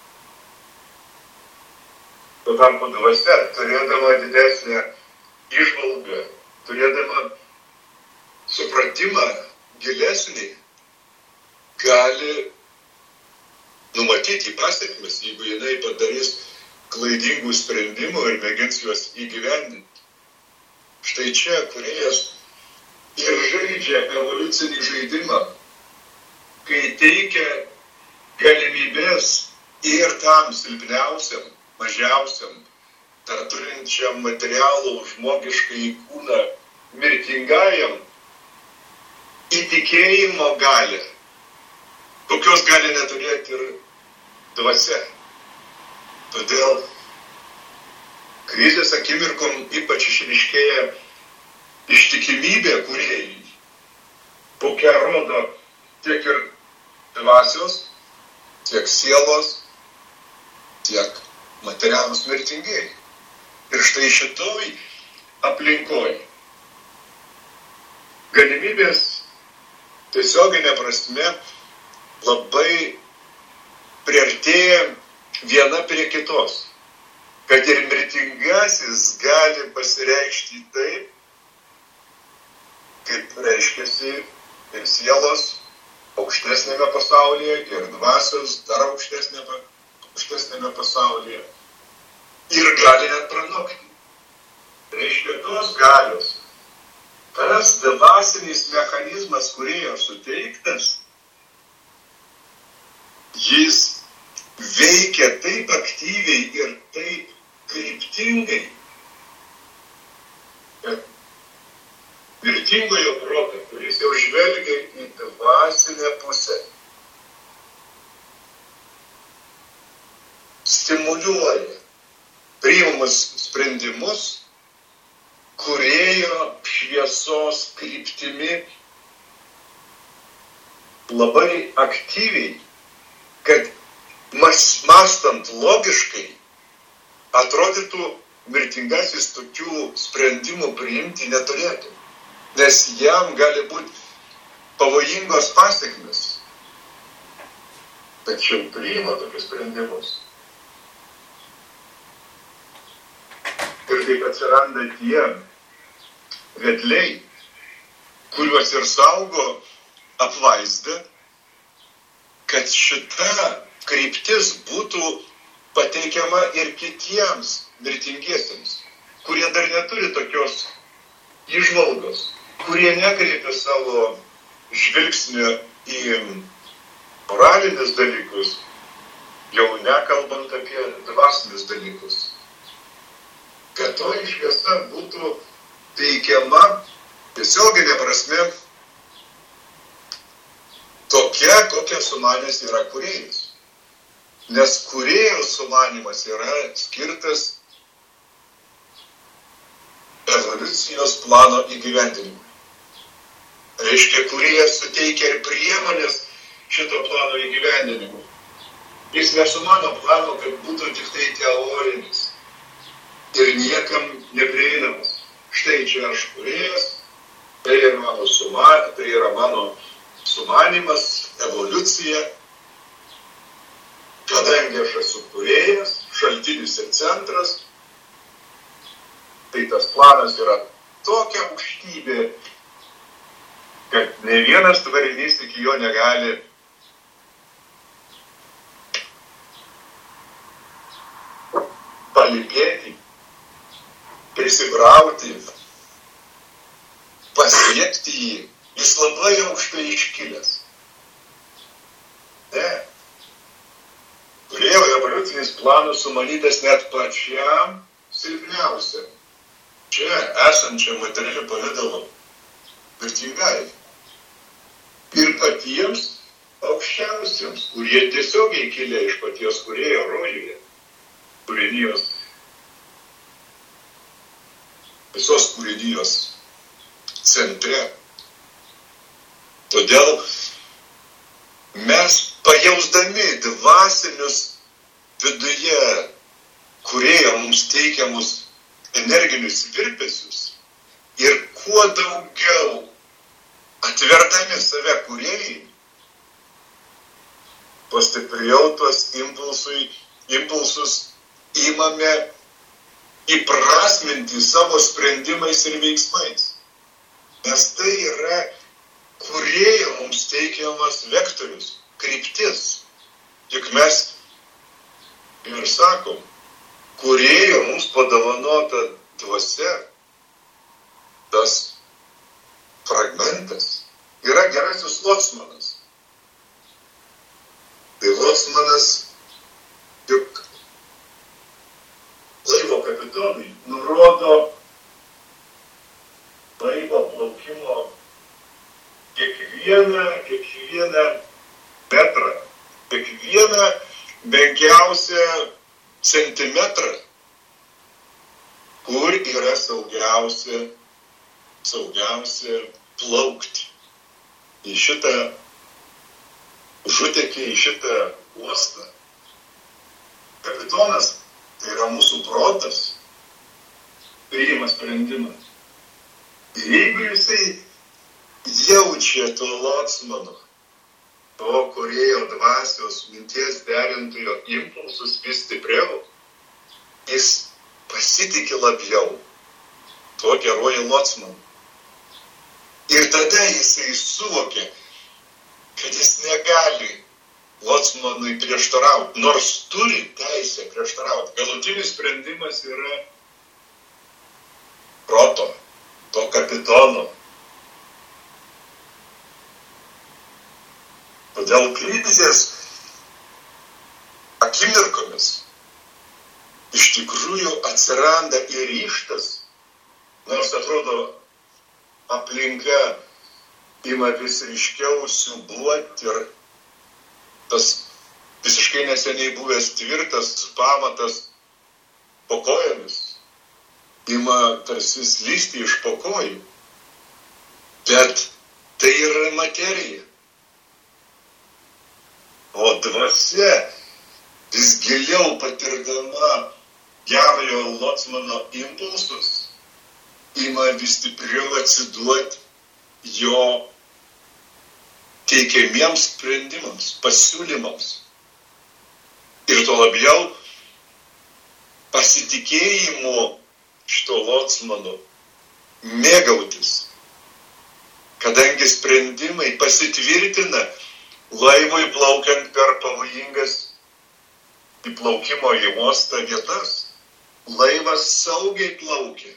Tuo tarpu dvasia, turėdama didesnę įžvalgą, turėdama supratimą gilesnį, gali numatyti pasekmes, jeigu jinai padarys klaidingų sprendimų ir mėgins juos įgyvendinti. Štai čia kūrėjas ir žaidžia evoliucinį žaidimą, kai teikia galimybės ir tam silpniausiam, mažiausiam, dar turinčiam materialų žmogiškai kūną mirtingajam įtikėjimo gali, kokios gali neturėti ir dvasia. Todėl krizės akimirkom ypač išryškėja ištikimybė kūrėjai, kokią rodo tiek ir dvasios, tiek sielos, tiek materialūs mirtingieji. Ir štai šitoj aplinkoj galimybės tiesioginė prasme labai priartėja viena prie kitos, kad ir mirtingasis gali pasireikšti taip, kaip reiškiasi ir sielos aukštesnėme pasaulyje, ir dvasios dar aukštesnėme, aukštesnėme pasaulyje. Ir gali net pranokti. Reiškia tos galios. Tas dvasinis mechanizmas, kurėjo suteiktas, jis veikia taip aktyviai ir taip kryptingai, kad mirtingojo proto, kuris jau žvelgia į dvasinę pusę, stimuliuoja, priima teikiamus sprendimus kūrėjo šviesos kryptimi labai aktyviai, kad mąstant logiškai atrodytų mirtingasis tokių sprendimų priimti neturėtų, nes jam gali būti pavojingos pasekmes. Tačiau priima tokius sprendimus. Ir taip atsiranda tie vedliai, kuriuos ir saugo apvaizda, kad šita kryptis būtų pateikiama ir kitiems mirtingiesiems, kurie dar neturi tokios įžvalgos, kurie nekreipia savo žvilgsnio į moralinius dalykus, jau nekalbant apie dvasinius dalykus. Kad toji šviesa būtų teikiama tiesioginė prasme tokia, kokia sumanęs yra kūrėjas. Nes kūrėjo sumanymas yra skirtas evoliucijos plano įgyvendinimui. Reiškia, kūrėjas suteikia ir priemonės šito plano įgyvendinimui. Jis nesumano plano, kad būtų tik tai teorinis ir niekam neprieinamas. Štai čia aš kūrėjas, tai yra mano, suma, tai yra mano sumanimas, evoliucija. Kadangi aš esu kūrėjas, šaltinis ir centras, tai tas planas yra tokia aukštybė, kad ne vienas tvarinys iki jo negali palypėti, prisibrauti, pasiekti jį. Jis labai aukštai iškilęs. Ne. Kūrėjo evoliucinis planas sumanytas net pačiam silpniausiam, čia esančiam materialiu pavidalu, mirtingai. Ir patiems aukščiausiems, kurie tiesiogiai kilę iš paties kūrėjo rojuje, kūrinijos, visos kūrinijos centre. Todėl mes pajausdami dvasinius viduje kūrėjo mums teikiamus energinius virpesius ir kuo daugiau atverdami save kūrėjai, pastipriau tuos impulsui, impulsus įmame įprasminti savo sprendimais ir veiksmais. Nes tai yra kūrėjo mums teikiamas vektorius, kryptis. Juk mes ir sakom, kūrėjo mums padovanota dvasia, tas fragmentas yra gerasis locmanas. Tai locmanas juk laivo kapitonui nurodo laivo plaukimo kiekvieną, kiekvieną metrą, kiekvieną menkiausią centimetrą, kur yra saugiausia, saugiausia plaukti į šitą žutekį, į šitą uostą. Kapitonas, tai yra mūsų protas, priima sprendimą. Ir jeigu jisai jaučia to locmano, to kūrėjo dvasios minties derintojo impulsus vis stipriau, jis pasitiki labiau to geruoju locmanu. Ir tada jisai suvokia, kad jis negali locmanui prieštarauti, nors turi teisę prieštarauti. Galutinis sprendimas yra proto, to kapitono. Todėl krizės akimirkomis iš tikrųjų atsiranda ir ryžtas, nors atrodo aplinka ima vis ryškiau siūbuoti ir tas visiškai neseniai buvęs tvirtas pamatas po kojomis, ima tarsi slysti iš po kojų. Bet tai yra materija. O dvasia vis giliau patirdama Gerojo Locmano impulsus, ima vis stipriau atsiduoti jo teikiamiems sprendimams, pasiūlymams. Ir to labiau pasitikėjimu šito Locmano mėgautis, kadangi sprendimai pasitvirtina laivui plaukiant per pavojingas įplaukimo į uostą vietas. Laivas saugiai plaukia.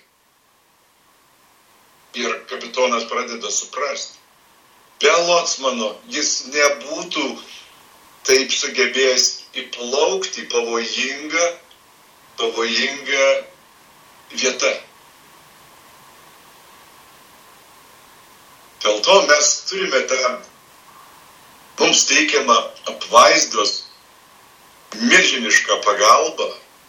Ir kapitonas pradeda suprasti. Be Locmano jis nebūtų taip sugebėjęs įplaukti pavojingą, pavojingą vietą. Dėl to mes turime tą mums teikiamą apvaizdos milžinišką pagalbą,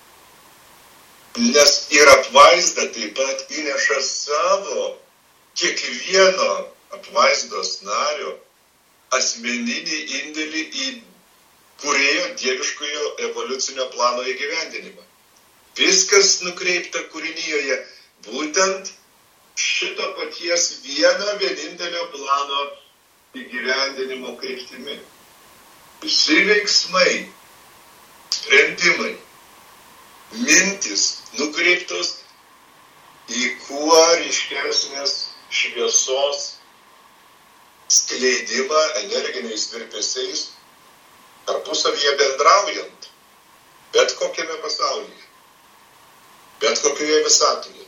nes ir apvaizda taip pat įneša savo kiekvieno apvaizdos nario asmeninį indėlį į kūrėjo dieviškojo evoliucinio plano įgyvendinimą. Viskas nukreipta kūrinyje būtent šito paties vieno vienintelio plano įgyvendinimo kryptimi. Visi veiksmai, sprendimai, mintis nukreiptos į kuo ryškesnės šviesos skleidimą energiniais virpesiais, tarpusavyje bendraujant, bet kokiame pasaulyje, bet kokioje visatoje.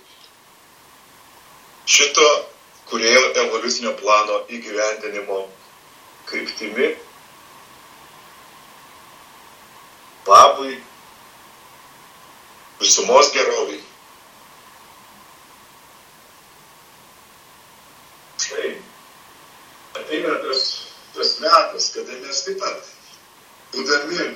Šito kūrėjo evoliucinio plano įgyvendinimo kryptimi labui, visumos gerovai. Štai, ateina tas, tas metas, kada mes taip pat, būdami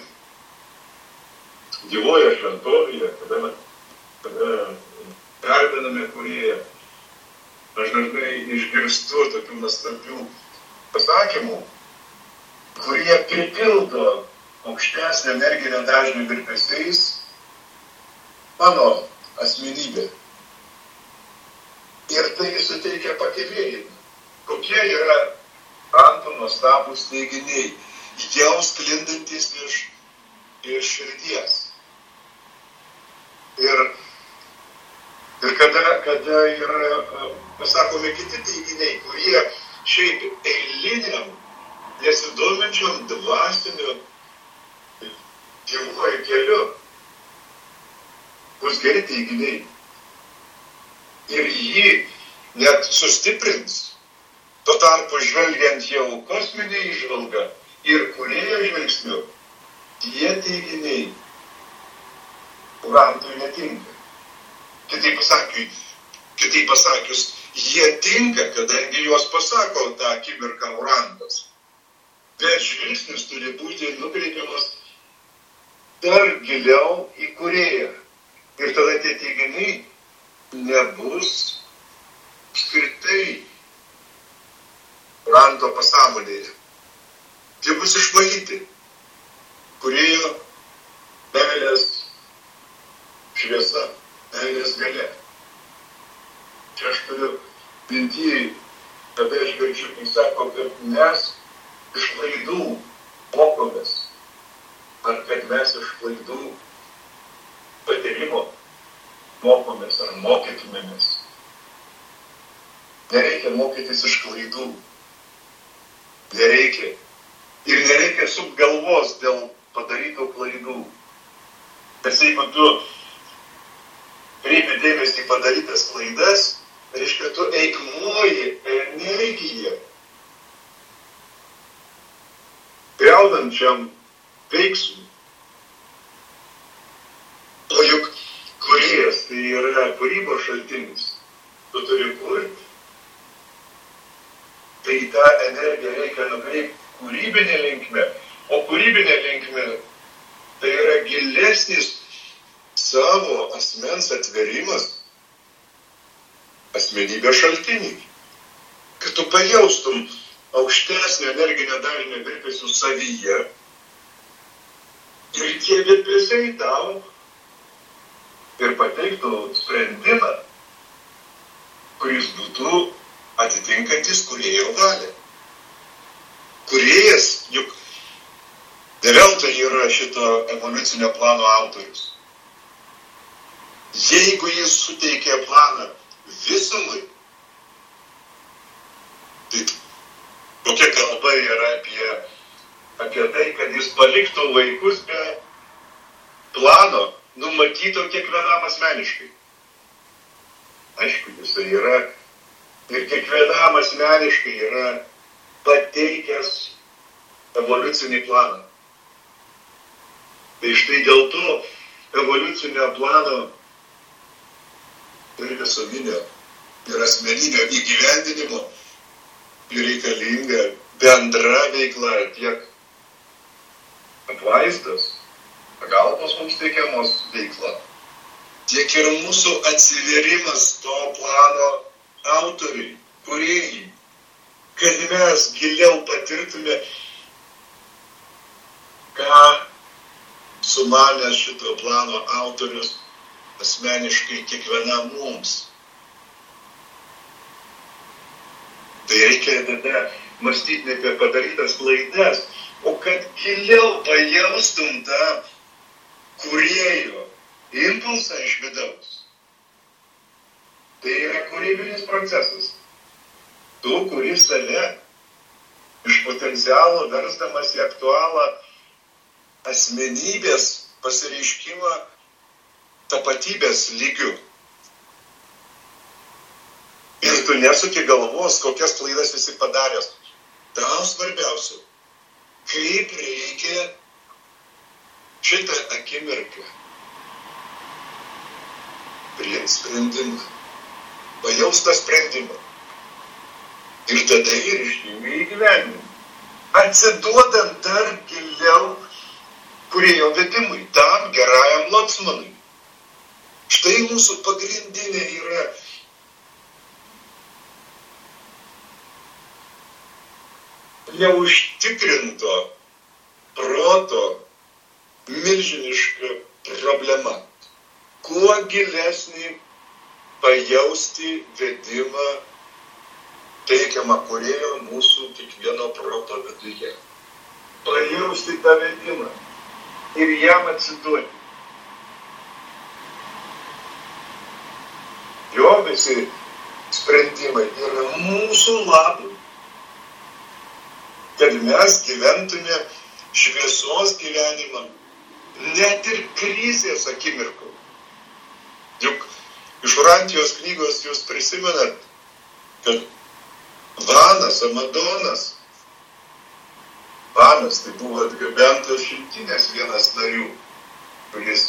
gyvoje šventovėje, kada, kada garbiname kūrėją, aš dažnai išgirstu tokių nuostabių pasakymų, kurie pripildo aukštesnio energinio dažnio virpesiais mano asmenybę. Ir tai suteikia pakylėjimą. Kokie yra Ranto nuostabūs teiginiai, jau sklindantis iš, iš širdies. Ir, ir kada, kada yra pasakomi kiti teiginiai, kurie šiaip eiliniam, nesidominčiam dvasiniu gyvuoju keliu bus geri teiginiai. Ir jį net sustiprins. Tuo tarpu žvelgiant jau kosminį įžvalgą ir kūrėjo žvilgsniu, tie teiginiai Urantui netinka. Kitaip pasakius, kitaip pasakius, jie tinka, kadangi juos pasako tą akimirką Urantas. Bet žvilgsnis turi būti nukreipiamas dar giliau į kūrėją. Ir tada tie teiginiai nebus skirtai Uranto pasąmonėje. Jie bus išvalyti kūrėjo meilės šviesa, meilės galia. Čia aš turiu mintyje, kada aš girdžiu, kai sako, kad mes iš klaidų mokomės, ar kad mes iš klaidų patyrimo mokomės ar mokytumėmės. Nereikia mokytis iš klaidų. Nereikia. Ir nereikia sukt galvos dėl padarytų klaidų. Nes jeigu tu kreipi dėmesį į padarytas klaidas, reiškia, tu eikvoji energiją griaunančiam veiksmui. O juk kūrėjas tai yra kūrybos šaltinis. Tu turi kurti. Tai tą energiją reikia nukreipti kūrybinę linkmę. O kūrybinė linkmė tai yra gilesnis savo asmens atverimas asmenybės šaltinį. Kad tu pajaustum aukštesnį energinę dalinę virpesių savyje ir tie virpesiai tau ir pateiktų sprendimą, kuris būtų atitinkantis kūrėjo valią. Kūrėjas, juk ne veltui yra šito evoliucinio plano autorius. Jeigu jis suteikė planą visumui, tai kokia kalba yra apie, apie tai, kad jis paliktų vaikus be plano, numatyto kiekvienam asmeniškai. Aišku, jis yra ir kiekvienam asmeniškai yra pateikęs evoliucinį planą. Tai štai dėl to evoliucinio plano ir visuminio ir asmeninio įgyvendinimo reikalinga bendra veikla tiek apvaizdas, pagalbos mums teikiamos veikla, tiek ir mūsų atsiverimas to plano autoriai, kūrėjai, kad mes giliau patirtume, ką sumanęs šito plano autorius asmeniškai kiekvienam mums. Tai reikia tada mąstyti ne apie padarytas klaidas, o kad giliau pajaustum tą kūrėjo impulsą iš vidaus. Tai yra kūrybinis procesas. Tu, kuris save iš potencialo versdamas į aktualą asmenybės pasireiškimą tapatybės lygių. Ir tu nesuki galvos, kokias klaidas visi padaręs. Tau svarbiausia, kaip reikia šitą akimirką priimti sprendimą, pajaustą sprendimą. Ir tada ir ištingai įgyvenimą. Atsiduodant dar giliau kūrėjo vedimui, tam gerajam lotsmanui. Štai mūsų pagrindinė yra neužtikrinto proto milžiniška problema. Kuo gilesnį pajausti vedimą teikiamą kūrėjo mūsų kiekvieno proto viduje. Pajausti tą vedimą ir jam atsiduoti. Jo visi sprendimai yra mūsų labui, kad mes gyventume šviesos gyvenimą, net ir krizės akimirkų. Juk iš Urantijos knygos jūs prisimenat, kad Vanas, Amadonas, Vanas tai buvo atgabentas šimtinės vienas narių, kuris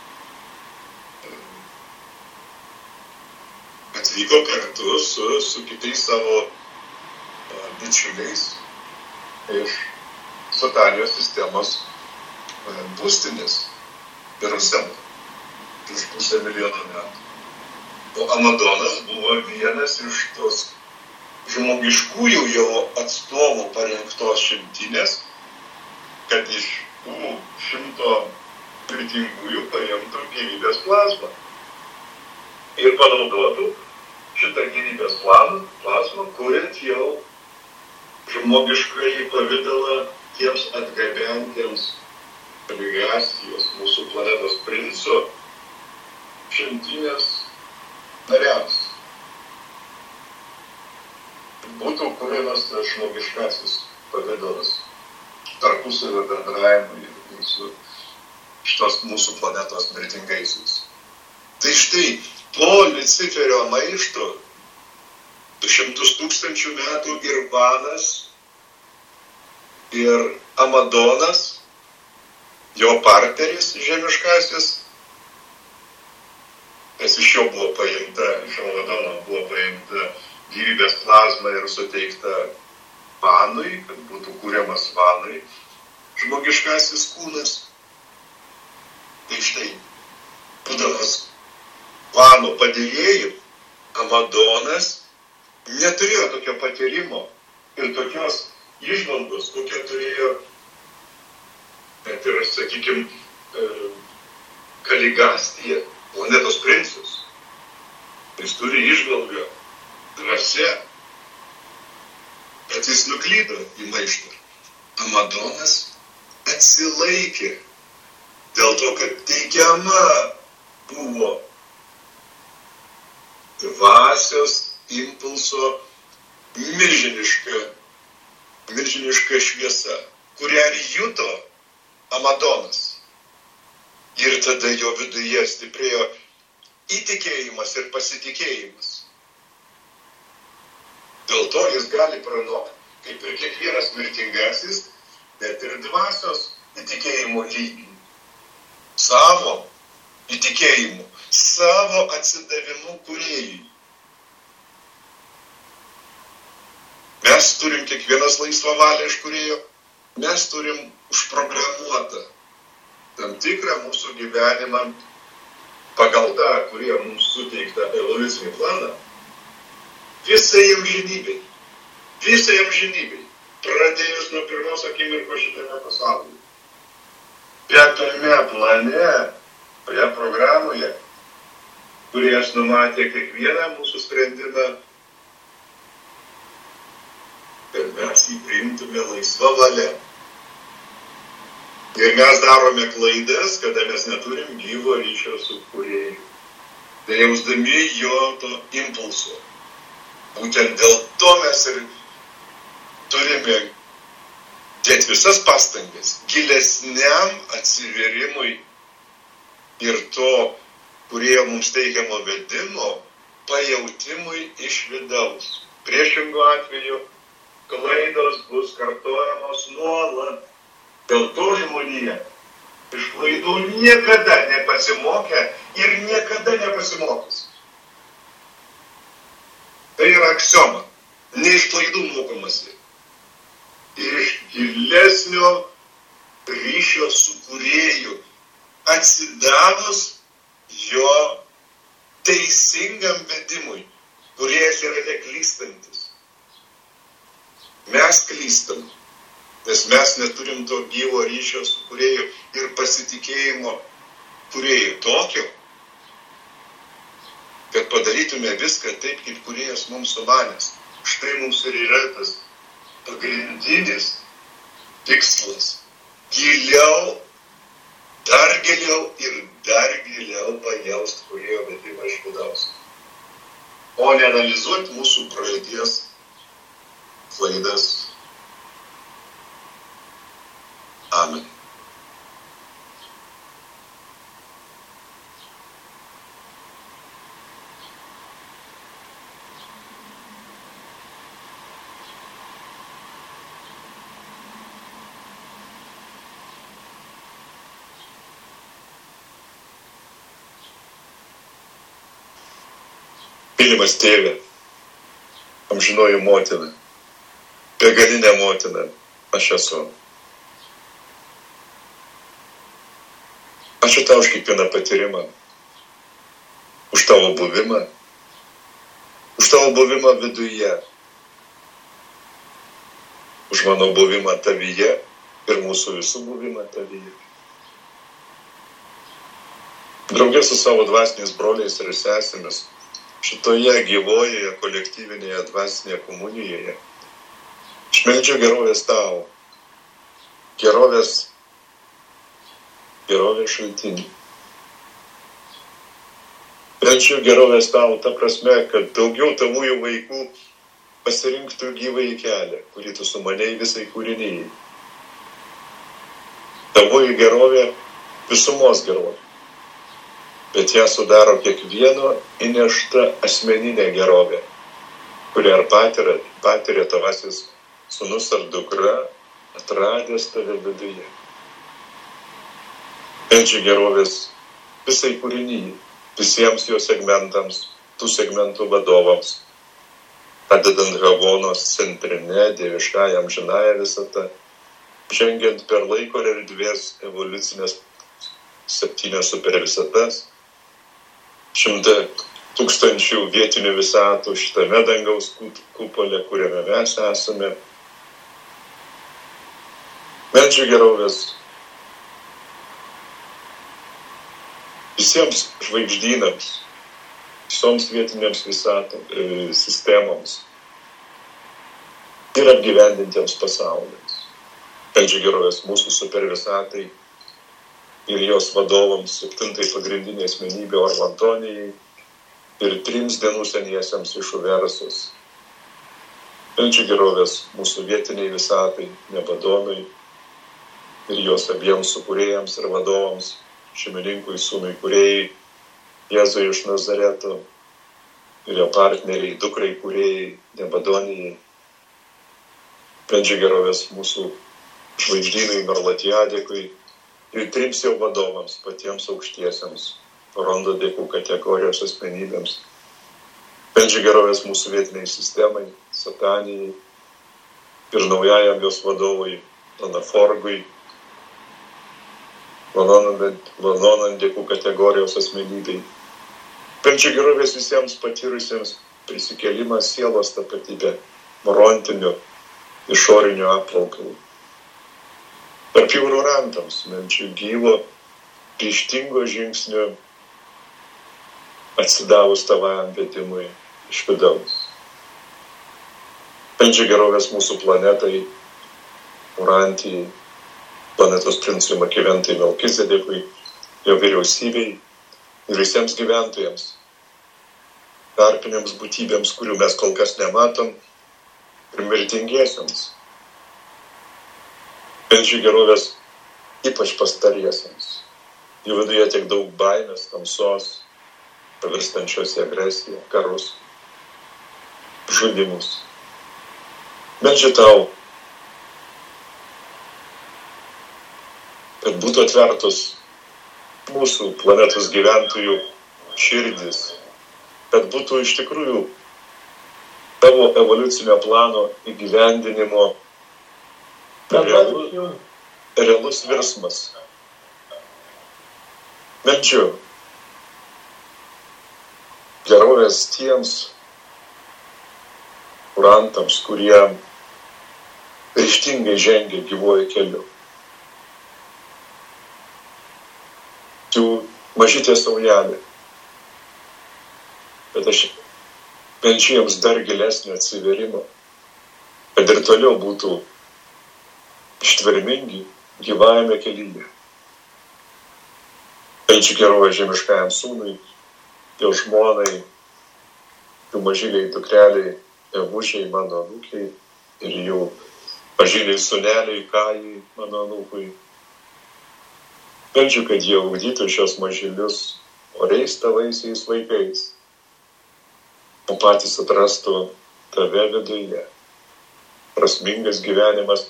atvyko kartu su, su kitais savo bičiuliais iš Satanijos sistemos būstinės Jeruzalėje prieš pusę milijono metų. O Amadonas buvo vienas iš tos žmogiškųjų jo atstovų parengtos šimtinės, kad iš tų šimto mirtingųjų paimtų gyvybės plazmą ir panaudotų šitą gyvybės plazmą, kuriant jau žmogiškąjį pavidalą tiems atgabentiems navigacijos mūsų planetos princo šimtinės nariams. Būtų kuriamas žmogiškasis pavidalas tarpusavio bendravimui su šitos mūsų planetos mirtingaisiais. Tai štai po Liuciferio maišto du šimtus tūkstančių metų ir Vanas, ir Amadonas, jo partneris žemiškasis, nes iš jo buvo paimta, iš Amadono buvo paimta gyvybės plazma ir suteikta Vanui, kad būtų kuriamas Vanui žmogiškasis kūnas. Tai štai, būdamas Vano padėjėjų Amadonas neturėjo tokio patyrimo ir tokios įžvalgos, kokia turėjo, net ir, sakykime, Kaligastija, planetos princas. Jis turi įžvalgą dvasia, bet jis nuklydo į maištą. Amadonas atsilaikė dėl to, kad teikiama buvo dvasios impulso milžiniška, milžiniška šviesa, kurią ir juto Amadonas. Ir tada jo viduje stiprėjo įtikėjimas ir pasitikėjimas. Dėl to jis gali pranokti, kaip ir kiekvienas mirtingasis, net ir dvasios įtikėjimo lygį. Savo įtikėjimu, savo atsidavimu kūrėjui. Mes turim kiekvienas laisvą valią iš kūrėjo, mes turim užprogramuotą tam tikrą mūsų gyvenimą pagal tą, kurie mums suteikta evoliucinį planą, visai amžinybei, visai amžinybei, pradėjus nuo pirmos akimirkos šitame pasaulyje. Bet tame plane, toje programoje, kuries numatė kiekvieną mūsų sprendimą, kad mes jį priimtume laisvą valią. Ir mes darome klaidas, kada mes neturim gyvo ryšio su kūrėju. Tai jausdami jo to impulso. Būtent dėl to mes ir turime dėti visas pastangas gilesniam atsivėrimui ir to kūrėjo mums teikiamo vedimo pajautimui iš vidaus. Priešingu atveju klaidos bus kartojamos nuolat. Dėl to žmonija iš klaidų niekada nepasimokė ir niekada nepasimokys. Tai yra aksioma. Ne iš klaidų mokomasi. Iš gilesnio ryšio su kūrėju, atsidavus jo teisingam vedimui, kūrėjas yra neklystantis. Mes klystam. Nes mes neturim to gyvo ryšio su kūrėju ir pasitikėjimo kūrėju tokio, kad padarytume viską taip, kaip kūrėjas mums sumanęs. Štai mums ir yra tas pagrindinis tikslas. Giliau, dar giliau ir dar giliau pajaust kūrėjo vedimą iš vidaus. O ne analizuoti mūsų praeities klaidas. Amen. Mylimas tėve, amžinoji motina, begalinė motina, aš esu. Ačiū tau už kiekvieną patyrimą, už tavo buvimą, už tavo buvimą viduje, už mano buvimą tavyje ir mūsų visų buvimą tavyje. Draugė su savo dvasiniais broliais ir sesėmis, šitoje gyvojoje, kolektyvinėje dvasinėje komunijoje, aš meldžiu gerovės tau, gerovės gerovės šaltinį. Meldžiu gerovės tau, ta prasme, kad daugiau tavųjų vaikų pasirinktų gyvąjį kelią, kurį tu sumanei visai kūrinijai. Tavoji gerovė visumos gerovė, bet ją sudaro kiekvieno įnešta asmeninė gerovė, kurią ar patiria, patiria tavasis sūnus ar dukra, atradęs tave viduje. Meldžiu gerovės visai kūrinyjai, visiems jo segmentams, tų segmentų vadovams, padedant Havonos centrinė, dieviškąja amžinąja visata, žengiant per laiko ir erdvės evoliucinės septynias supervisatas, šimtai tūkstančių vietinių visatų šitame dangaus kupole, kuriame mes esame. Meldžiu gerovės visiems žvaigždynams, visoms vietinėms visatom, e, sistemoms ir apgyvendintiems pasauliams. Meldžiu gerovės mūsų supervisatai ir jos vadovams, septintai pagrindinė asmenybė Orlo Antonijai ir trims dienų seniesiems iš Uversos. Meldžiu gerovės mūsų vietiniai visatai, Nebadonui ir jos abiems sukūrėjams ir vadovams, šeimininkui, sūnui kūrėjai, Jėzui iš Nazareto ir jo partneriai, dukrai kūrėjai, Nebadonijai. Meldžiu gerovės mūsų žvaigždynui Merlatiadekui ir trims jo vadovams, patiems aukštiesiems, Rondo dėkų kategorijos asmenybėms. Meldžiu gerovės mūsų vietiniai sistemai, Satanijai ir naujajam jos vadovui, Anaforgui, Vanonan dėkų kategorijos asmenybei. Meldžiu gerovės visiems patyrusiems prisikėlimą sielos tapatybę, morontiniu, išoriniu apvalkalu. Tarp jūrų rantams meldžiu gyvo, ryžtingo žingsnio, atsidavus tavam vedimui iš vidaus. Meldžiu gerovės mūsų planetai, Urantijai, planetos princui Makiventai Melkizedekui, jo vyriausybei ir visiems gyventojams, tarpinėms būtybėms, kurių mes kol kas nematom, ir mirtingiesiams. Meldžiu gerovės ypač pastariesiems. Jų viduje tiek daug baimės, tamsos, pavirstančios į agresiją, karus, žudimus. Meldžiu tau, kad būtų atvertos mūsų planetos gyventojų širdis, kad būtų iš tikrųjų tavo evoliucinio plano įgyvendinimo realu, realus virsmas. Meldžiu gerovės tiems kurantams, kurie ryžtingai žengia gyvuoju keliu. Jų mažytė saujelė. Bet aš meldžiu jiems dar gilesnio atsiverimo, kad ir toliau būtų ištvermingi gyvajame kelyje. Meldžiu gerovę žemiškajam sūnui, jo žmonai, jų mažyliai dukreliai, evušiai, mano anūkiai ir jų mažyliai sūneliai, Kajai, mano anūkui. Meldžiu, kad jie ugdytų šios mažylius oriais tavaisiais vaikais, o patys atrastų tave viduje. Prasmingas gyvenimas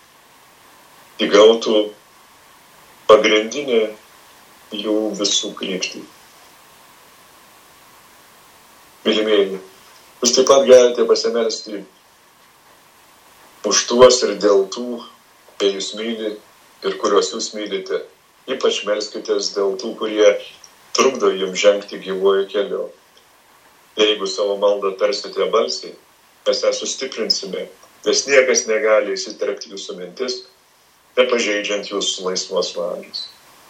įgautų pagrindinę jų visų kryptį. Mylimieji, jūs taip pat galite pasimelsti už tuos ir dėl tų, kurie jūs myli ir kuriuos jūs mylite. Ypač melskitės dėl tų, kurie trukdo jums žengti gyvuoju keliu. Jeigu savo maldą tarsite balsiai, mes ją sustiprinsime, nes niekas negali įsiterpti jūsų mintis, nepažeidžiant jūsų laisvos valios.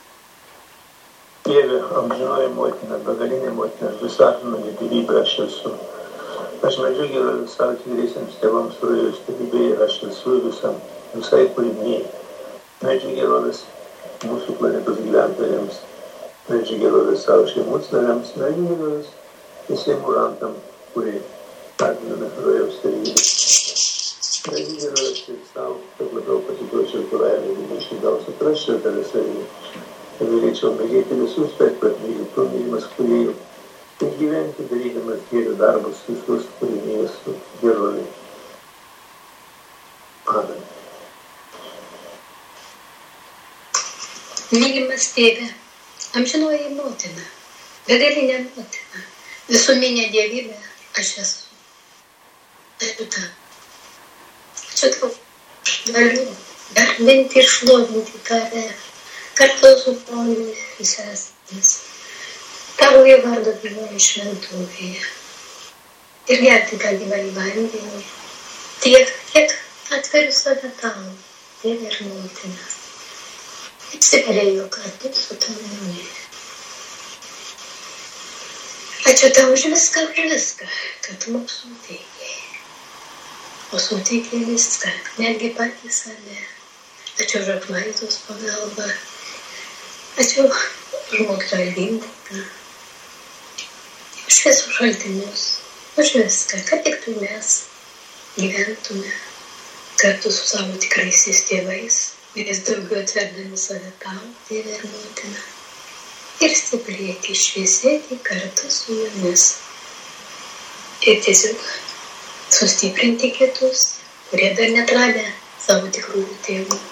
Dieve, amžinoji motina, begalinė motina, visapimanti gyvybė aš esu. Aš meldžiu gerovės savo tikriesiems tėvams, kurie stebėjai, aš esu visam, visai kūriniai. Meldžiu gerovės mūsų planetos gyventojams, meldžiu gerovės savo šeimos nariams, meldžiu gerovės visiems murantam, kurie tarpiname rojaus tarybę. Meldžiu gerovės ir savo, kad labiau pasiduočiau kurajame gyvenčiai gal suprasčiau tave savyje. Ir galėčiau mylėti visus, bet pat myliu tu mylimas kūrėjų. Ir gyventi darydamas gėrių darbus visus kūrinėjus su gerovė. Amen. Mylimas tėve, amžinoji motina, begalinė motina, visuminė dievybė, aš esu. Ačiū tau. Ačiū tau. Galiu garbinti ir šlovinti tave, kartu su broliais ir sesėmis. Tau Tavojo vardo byloja šventuvėje. Ir gerti tą gyvąjį vandenį. Tiek, kiek atveriu save tau, Tėve ir Motina. Apsiperėjo kartu su tavimi. Ačiū tau už viską, už viską, kad mums suteikė. O suteikė viską, netgi patį save. Ačiū už apvaizdos pagalbą. Ačiū už mokytoją Gintautą. Už visus šaltinius, už viską, kad tik tu mes gyventume kartu su savo tikraisiais tėvais, vis daugiau atverdami save tau, Tėve ir Motina, ir stiprėti, šviesėti kartu su jomis. Ir tiesiog sustiprinti kitus, kurie dar netradę savo tikrųjų tėvų.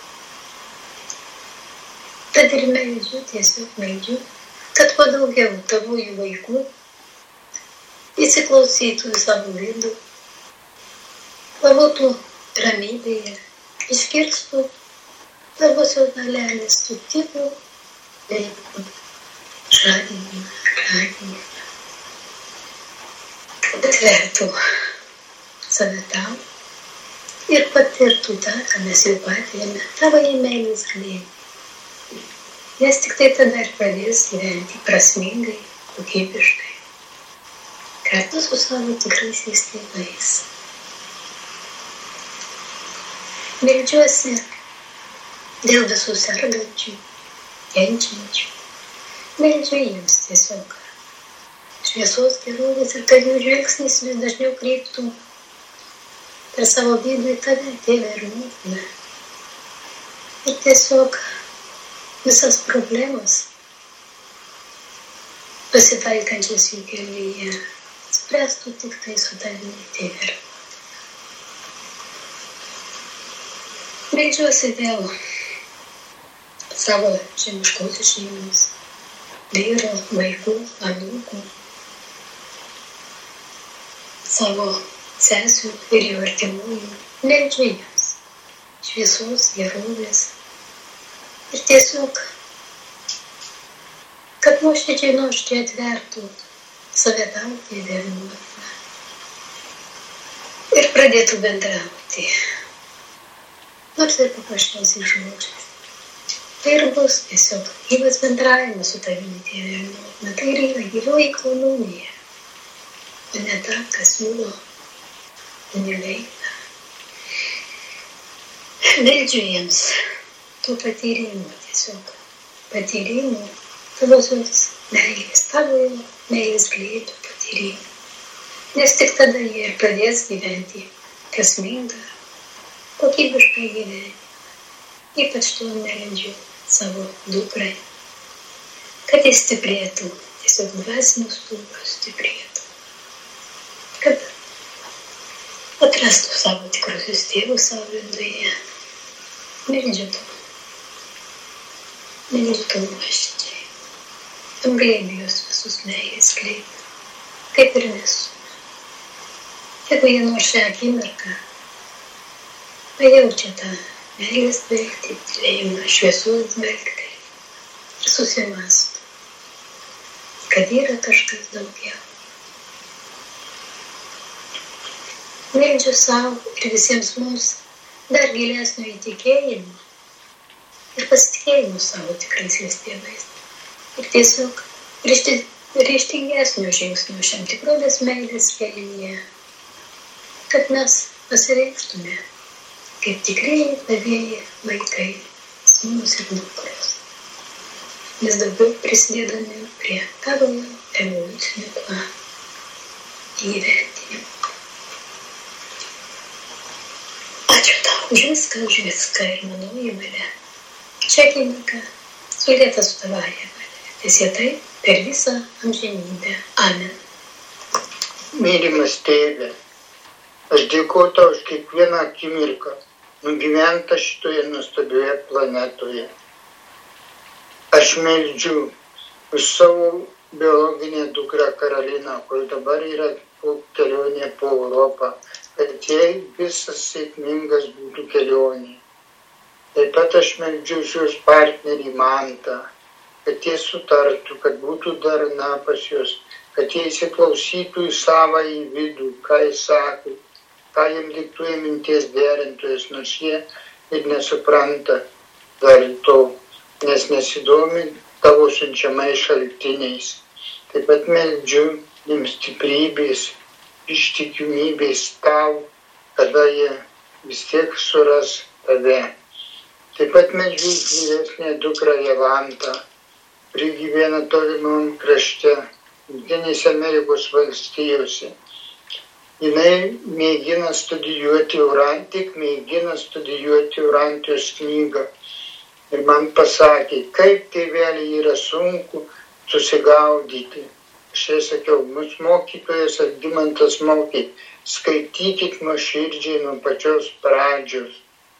Tad ir meldžiu, tiesiog meldžiu, kad kuo daugiau tavųjų vaikų įsiklausytų į savo vidų, pavotų ramybėje, iškirstų darbosios dalelės su tikrų veikų žadinimą, žadinimą. Atvertų save tau ir patirtų tą, ką mes jau patyrėme, tavo į meilės glėbį. Nes tik tai tada ir pradės gyventi prasmingai, kokybiškai, kartu su savo tikraisiais tėvais. Meldžiuosi dėl visų sergančių, kenčiančių. Meldžiu jiems tiesiog šviesos gerovės ir kad jų žvilgsnis vis dažniau kreiptų per savo vidų į tave, Tėve ir Motina. Ir tiesiog visas problemas pasitaikančias jų kelyje spręstų tik tai su tavimi, Tėve ir Motina. Meldžiuosi dėl savo žemiškosios šeimos, vyro, vaikų, anūkų, savo sesių ir jų artimųjų. Meldžiu jiems šviesos, gerovės ir tiesiog, kad nuoširdžiai nuoširdžiai atvertų save tau, Tėve ir Motina, ir pradėtų bendrauti. Nors ir paprasčiausiai žodžiais. Tai ir bus tiesiog gyvas bendravimas su tavimi, Tėve ir Motina. Tai ir yra gyvoji komunija, o ne ta, kas siūlo univeiklą. Meldžiu jiems tų patyrimų tiesiog. Patyrimų tavosios meilės, tavojo meilės glėbio patyrimų. Nes tik tada jie ir pradės gyventi prasmingą, kokybiškai gyvenimą. Ypač to meldžiu savo dukrai, kad jis stiprėtų, tiesiog dvasinių stuburų stiprėtų, kad atrastų savo tikrusius tėvus savo viduje. Meldžiu to, meldžiu to nuoširdžiai. Apglėbiu juos visus meilės glėbiu, kaip ir visų. Jeigu jie nors šią akimirką pajaučia tą meilės dvelgtį, tylėjimą, šviesos dvelgtį ir susimąsto, kad yra kažkas daugiau. Meldžiu savo ir visiems mums dar gilesnio įtikėjimo ir pasitikėjimo savo tikraisiais tėvais. Ir tiesiog ryžtingesnio žingsnio šiam tikrovės meilės kelyje, kad mes pasireikštume kaip tikrieji tavieji vaikai, sūnūs ir dukros, vis daugiau prisidėdami prie tavojo evoliucinio plano įgyvendinimo. Ačiū tau už viską, už viską ir manoji valia. Šią akimirką sulėta su tavąja valia. Teesie taip per visą amžinybę. Amen. Mylimas Tėve, aš dėkoju tau už kiekvieną akimirką nugyventą šitoje nuostabioje planetoje. Aš meldžiu už savo biologinę dukrą Karoliną, kur dabar yra kelionė po Europą, kad jai visas sėkmingas būtų kelionė. Taip pat aš meldžiu už jos partnerį Mantą, kad jie sutartų, kad būtų darna pas juos, kad jie įsiklausytų į savo į vidų, ką jis sako, ką jiem diktuoja minties derintojas, nors jie ir nesupranta dar to, nes nesidomi tavo siunčiamais šaltiniais. Taip pat meldžiu jiems stiprybės, ištikimybės tau, kada jie vis tiek suras tave. Taip pat meldžiu vyresnę dukrą Jolantą, kuri gyvena tolimam krašte, Jungtinėse Amerikos valstijose. Jinai mėgina studijuoti, tik mėgina studijuoti Urantijos knygą. Ir man pasakė, kaip tėvelį yra sunku susigaudyti. Aš jai sakiau, mūsų mokytojas Algimantas mokė, skaitykit nuoširdžiai nuo pačios pradžios.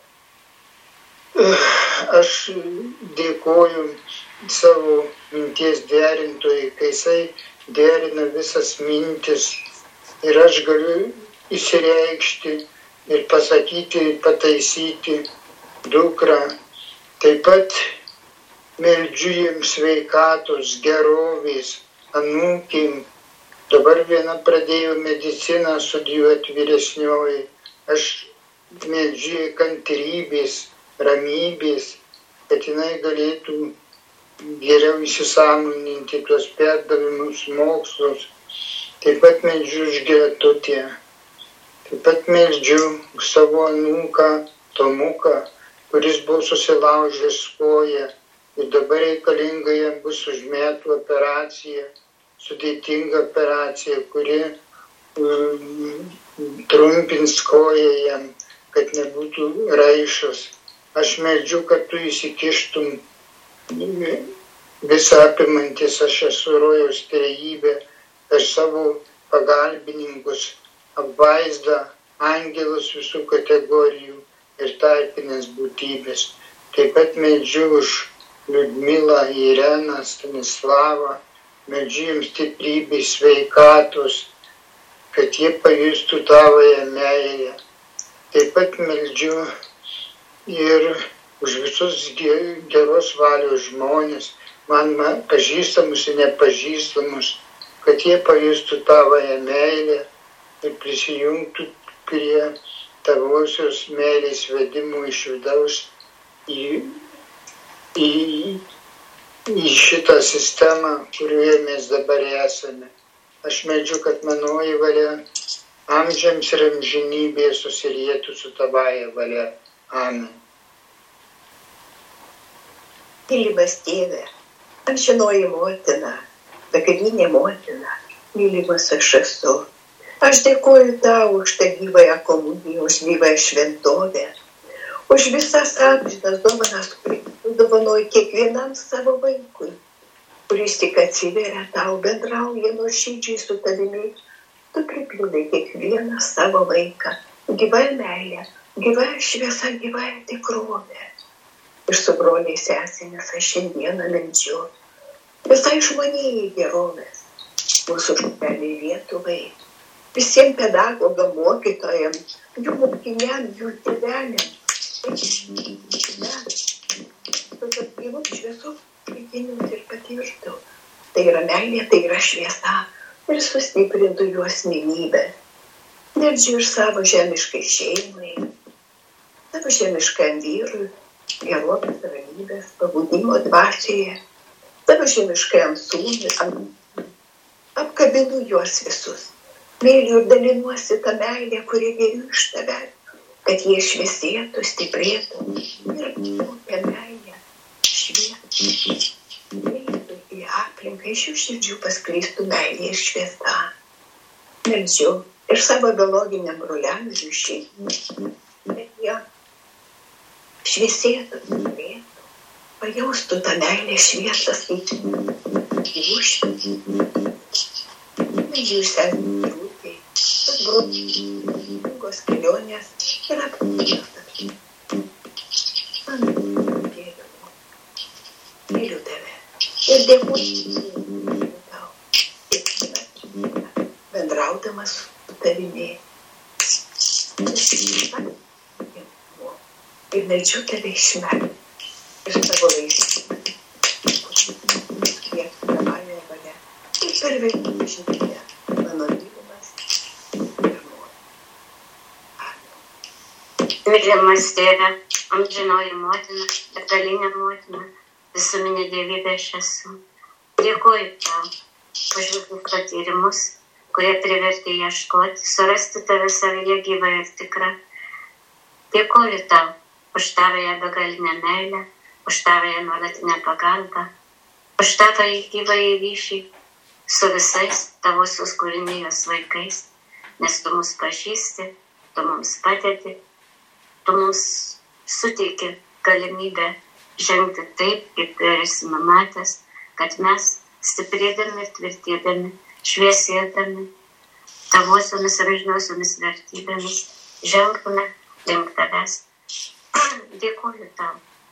Aš dėkoju savo minties derintojai, kai jisai derina visas mintis ir aš galiu įsireikšti ir pasakyti, pataisyti dukrą. Taip pat meldžiu jiems sveikatos, gerovės, anūkėm. Dabar viena pradėjo mediciną studijuoti vyresnioji. Aš meldžiu kantrybės, ramybės, kad jinai galėtų geriau įsisąmoninti tuos perdavimus mokslus. Taip pat meldžiu už Gretutę. Taip pat meldžiu už savo anūką Tomuką, kuris buvo susilaužęs koją ir dabar reikalinga jam bus už metų operacija, sudėtinga operacija, kuri um, trumpins koją jam, kad nebūtų raišas. Aš meldžiu, kad tu įsikištum visą apimantis, aš esu rojaus trejybė, per savo pagalbininkus, apvaizdą, angelus visų kategorijų ir tarpinės būtybės. Taip pat meldžiu už Liudmilą, Ireną, Stanislavą, meldžiu jums stiprybės, sveikatos, kad jie pajustų tavoje meilę. Taip pat meldžiu ir už visus geros valios žmonės, man pažįstamus ir nepažįstamus, kad jie pajustų tavoje meilę ir prisijungtų prie tavosios meilės vedimų iš vidaus į, į, į šitą sistemą, kurioje mes dabar esame. Aš meldžiu, kad manoji valia amžiams ir amžinybėje susilietų su tavoje valia. Amen. Mylimas tėve, amžinoji motina, begalinė motina, mylimas aš esu. Aš dėkoju tau už tą gyvąją komuniją, už gyvąją šventovę, už visas amžinas dovanas, kurį tu dovanoji kiekvienam savo vaikui, kuris tik atsiveria tau, bendrauja nuoširdžiai su tavimi. Tu pripildai kiekvieną savo vaiką, gyvąją meilę, gyvąją šviesą, gyvąją tikrovę. Ir su broliais sesėmis aš šiandieną meldžiu visai žmonijai gerovės, mūsų šaliai Lietuvai, visiems pedagogam, mokytojam, jų mokiniam, jų tėveliam. Kad gyvų šviesų šaltinius ir patirtų. Tai yra meilė, tai yra šviesa ir sustiprintų jų asmenybę. Meldžiu ir savo žemiškai šeimai, savo žemiškam vyrui, gerovės, ramybės, pabudimo dvasioje, savo žemiškajam sūnui, apkabinu juos visus. Myliu ir dalinuosi tą meilę, kuri geriu iš tave, kad jie šviesėtų, stiprėtų ir apie meilę šviestų. Myliu į aplinką, iš jų širdžių paskleistų meilė ir šviesa. Meldžiu ir savo biologiniam broliam ir šeimai, kad jie šviesėtų, stiprėtų, pajaustų tą meilę šviesą, skaičių, gyvušį. Meldžiu senrūtai, tas brolingos kelionės ir aptiktas. Man gėliu, myliu tave ir dėkuoju tau, kiekvieną bendraudamas su tavimi. Ir meldžiu tave iš meilės ir savo laisvės. tėvai amžinybėje, mano mylimas ir motina. Mylimas tėve, amžinoji motina, begalinė motina, visuminė dievybė aš esu. Dėkoju tau už visus patyrimus, kurie privertė ieškoti, surasti tave savyje gyvą ir tikrą. Dėkoju tau už tavąją begalinę meilę, už tavąją nuolatinę pagalbą, už tavąjį gyvąjį ryšį su visais tavosios kūrinijos vaikais, nes tu mus pažįsti, tu mums padedi, tu mums suteiki galimybę žengti taip, kaip tu esi numatęs, kad mes stiprėdami ir tvirtėdami, šviesėdami tavosiomis amžinosiomis vertybėmis žengtume link tavęs. Dėkoju tau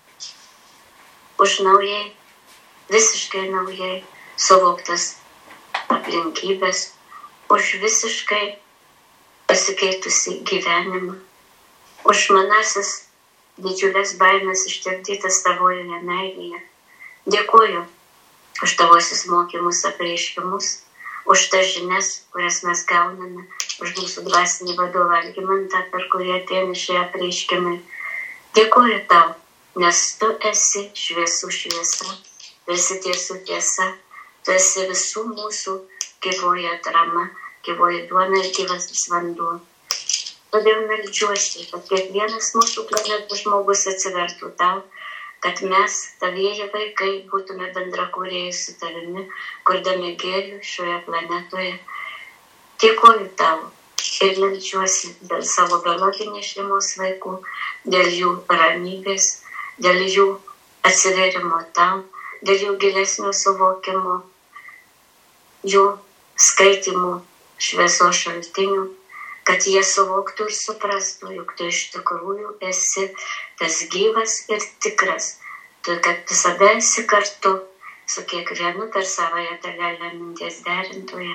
už naujai, visiškai naujai suvoktas aplinkybės, už visiškai pasikeitusi gyvenimą, už manasis didžiulės baimės ištirpdytas tavojoje meilėje. Dėkoju už tavosius mokymus, apreiškimus, už tas žinias, kurias mes gauname, už mūsų dvasinį vadovą Algimantą, per kurį ateina šie apreiškimai. Dėkoju tau, nes tu esi šviesų šviesa, tu esi tiesų tiesa, tu esi visų mūsų gyvoji atrama, gyvoji duona ir gyvasis vanduo. Todėl meldžiuosi, kad kiekvienas mūsų planetos žmogus atsivertų tau, kad mes, tavieji vaikai, būtume bendrakūrėjai su tavimi, kurdami gėrių šioje planetoje. Dėkoju tau ir meldžiuosi dėl savo biologinės šeimos vaikų, dėl jų ramybės, dėl jų atsiverimo tau, dėl jų gilesnio suvokimo, jų skaitimų šviesos šaltinių, kad jie suvoktų ir suprastų, juk tu iš tikrųjų esi tas gyvas ir tikras, tu kad visada esi kartu su kiekvienu per savąją dalelę minties derintoje.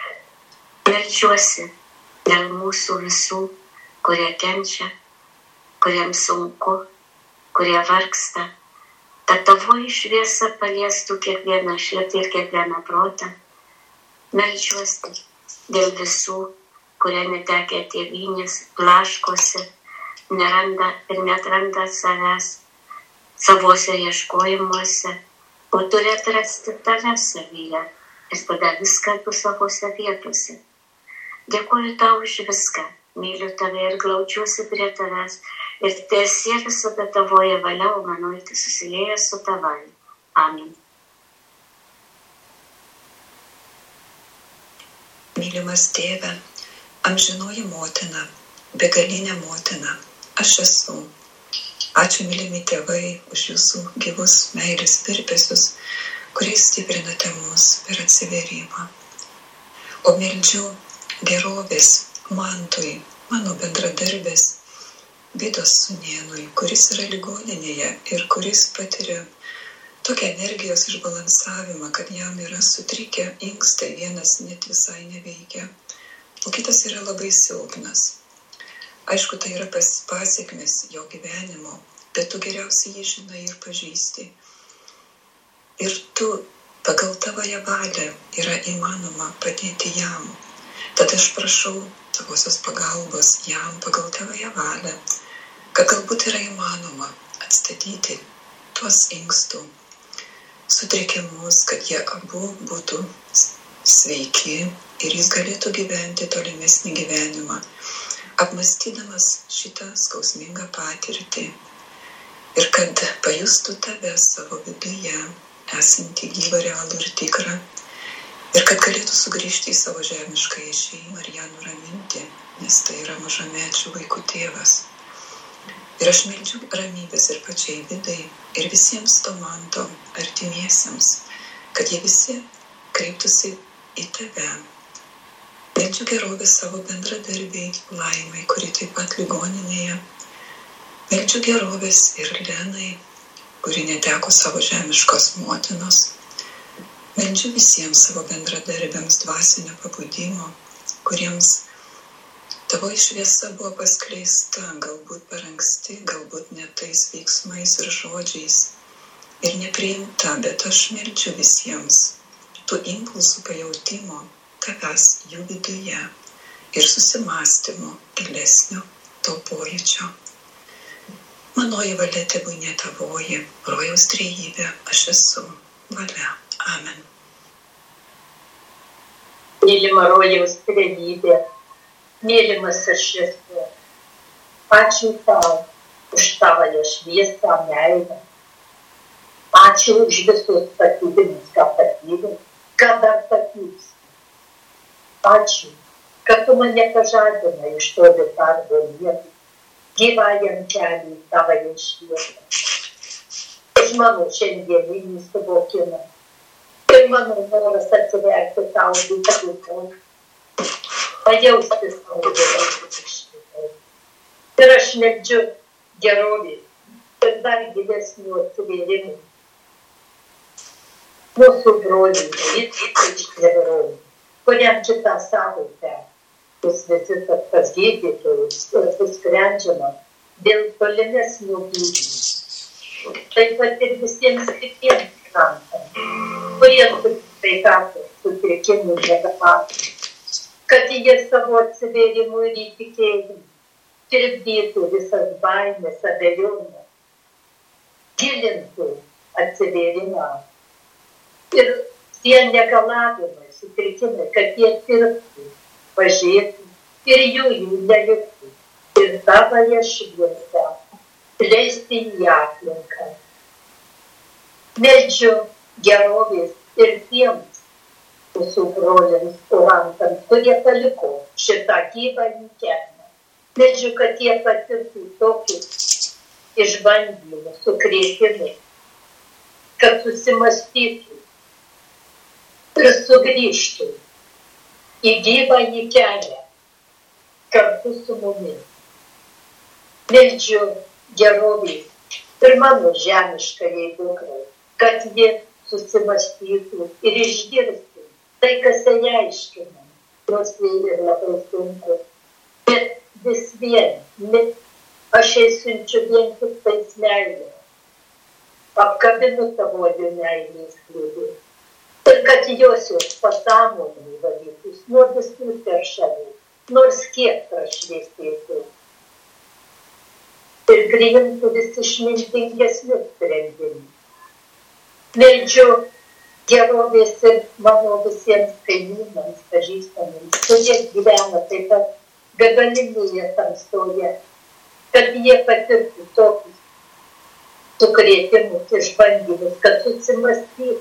Meldžiuosi dėl mūsų visų, kurie kenčia, kuriems sunku, kurie vargsta, kad tavoji šviesa paliestų kiekvieną širdį ir kiekvieną protą. Meldžiuosi dėl visų, kurie netekę tėvynės, blaškosi, neranda ir neatranda savęs, savose ieškojimuose, o turi atrasti tave savyje ir tada viską tu savose vietose. Dėkuoju tau už viską, myliu tave ir glaudžiuosi prie tavęs ir tiesie visada tavoje valia, o manoji susilieja su tavai. Amen. Mylimas tėve, amžinoji motina, begalinė motina, aš esu. Ačiū, mylimi tėvai, už jūsų gyvus meilės virpesius, kuriais stiprinate mus per atsiverimą. O meldžiu gerovės Mantui, mano bendradarbės, Vidos sūnėnui, kuris yra ligoninėje ir kuris patiria tokią energijos išbalansavimą, kad jam yra sutrikę inkstai, vienas net visai neveikia, o kitas yra labai silpnas. Aišku, tai yra pasiekmes jo gyvenimo, bet tu geriausiai jį žinai ir pažįsti. Ir tu pagal tavąją valią yra įmanoma padėti jam. Tad aš prašau tavosios pagalbos jam pagal tavąją valią, kad galbūt yra įmanoma atstatyti tuos inkstų sutrikimus, kad jie abu būtų sveiki ir jis galėtų gyventi tolimesnį gyvenimą, apmąstydamas šitą skausmingą patirtį ir kad pajustų tave savo viduje, esantį gyvą, realų ir tikrą, ir kad galėtų sugrįžti į savo žemiškąją šeimą ir ją nuraminti, nes tai yra mažamečių vaikų tėvas. Ir aš meldžiu ramybės ir pačiai Vidai, ir visiems to Manto artimiesiems, kad jie visi kreiptųsi į tave. Meldžiu gerovės savo bendradarbiai Laimai, kuri taip pat ligoninėje. Meldžiu gerovės ir Lenai, kuri neteko savo žemiškos motinos. Meldžiu visiems savo bendradarbiams dvasinio pabudimo, kuriems tavo šviesa buvo paskleista, galbūt per anksti, galbūt ne tais veiksmais ir žodžiais ir nepriimta, bet aš meldžiu visiems tų impulsų pajautimo tavęs jų viduje ir susimastymo gilesnio to pojūčio. Manoji valia tebūnie tavoji, rojaus trejybė, aš esu valia. Amen. Mylima rojaus trejybė, mylimas aš esu. Ačiū tau už tavąją šviesą, meilę. Ačiū už visus patyrimus, ką patyrė, ką dar patyrs. Ačiū, kad tu mane pažadinai iš to letargo vietų, gyvajam keliui tavąją šviesą. Už mano šiandieninį suvokimą. Ir mano noras atsiverti tau vidų, pajausti savo gyvenimą. Ir aš meldžiu gerovės ir dar gilesnių atsivėrimų. Mūsų broliai, ypač nebroliai, kuriam šitą savaitę bus vizitas pas gydytojus ir bus sprendžiama dėl tolimesnių gydymų. Taip pat ir visiems kitiems finansams, kurie turi sveikatos sutrikimų negapatų, kad jie savo atsivėrimų ir įtikėjimų tirpdytų visas baimės, abejonės, gilintų atsivėrimą ir tie negalavimai, sutrikimai, kad jie tirptų, pažėtų ir jų jų neliktų ir tavąją šviesą leisti į aplinką. Meldžiu gerovės ir tiems mūsų broliams orantams, kurie paliko šitą gyvąjį kelią. Meldžiu, kad jie patirtų tokius išbandymus, sukrėtimus, kad susimastytų ir sugrįžtų į gyvąjį kelią kartu su mumis. Meldžiu gerovės ir mano žemiškajai dukrai, kad jie susimastytų ir išgirstų tai, kas jai aiškina, nors tai ir labai sunku. Bet vis vien, aš jai siunčiu vien tik tais meilę. Apkabinu tavojo meilės kliūdų. Ir kad josios pasąmonį valytus nuo visų teršalų, nors kiek prašviesėtų. Ir priimtų vis išmintingesnius sprendimus. Meldžiu gerovės ir mano visiems kaimynams, pažįstamams, kurie gyvena taip pat begalinėje tamsoje, kad jie patirtų tokius sukrėtimus, išbandymus, kad susimastytų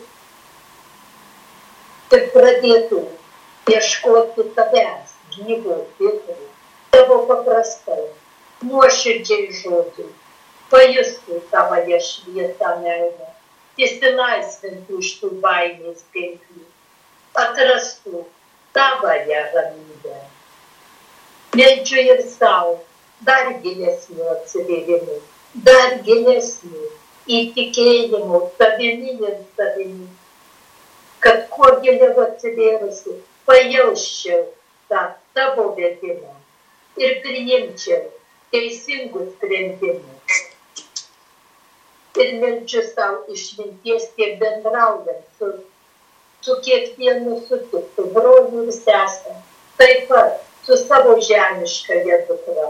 ir pradėtų ieškoti tavęs, gyvo, tikro, tavo paprastai, nuoširdžiai žodžiai, pajustų tavąją šviesą meilę, išsilaisvintų iš tų baimės pinklių, atrastų tavąją ramybę. Meldžiu ir savo dar gilesnių atsivėrimų, dar gilesnių įtikėjimų tavimi ir savimi, kad kuo giliau atsivėrusi pajausčiau tą tavo vedimą ir priimčiau teisingus sprendimus. Ir meldžiu savo išminties tiek bendraujant su, su kiekvienu sutiktu broliu ir sesę, taip pat su savo žemiškąja dukra.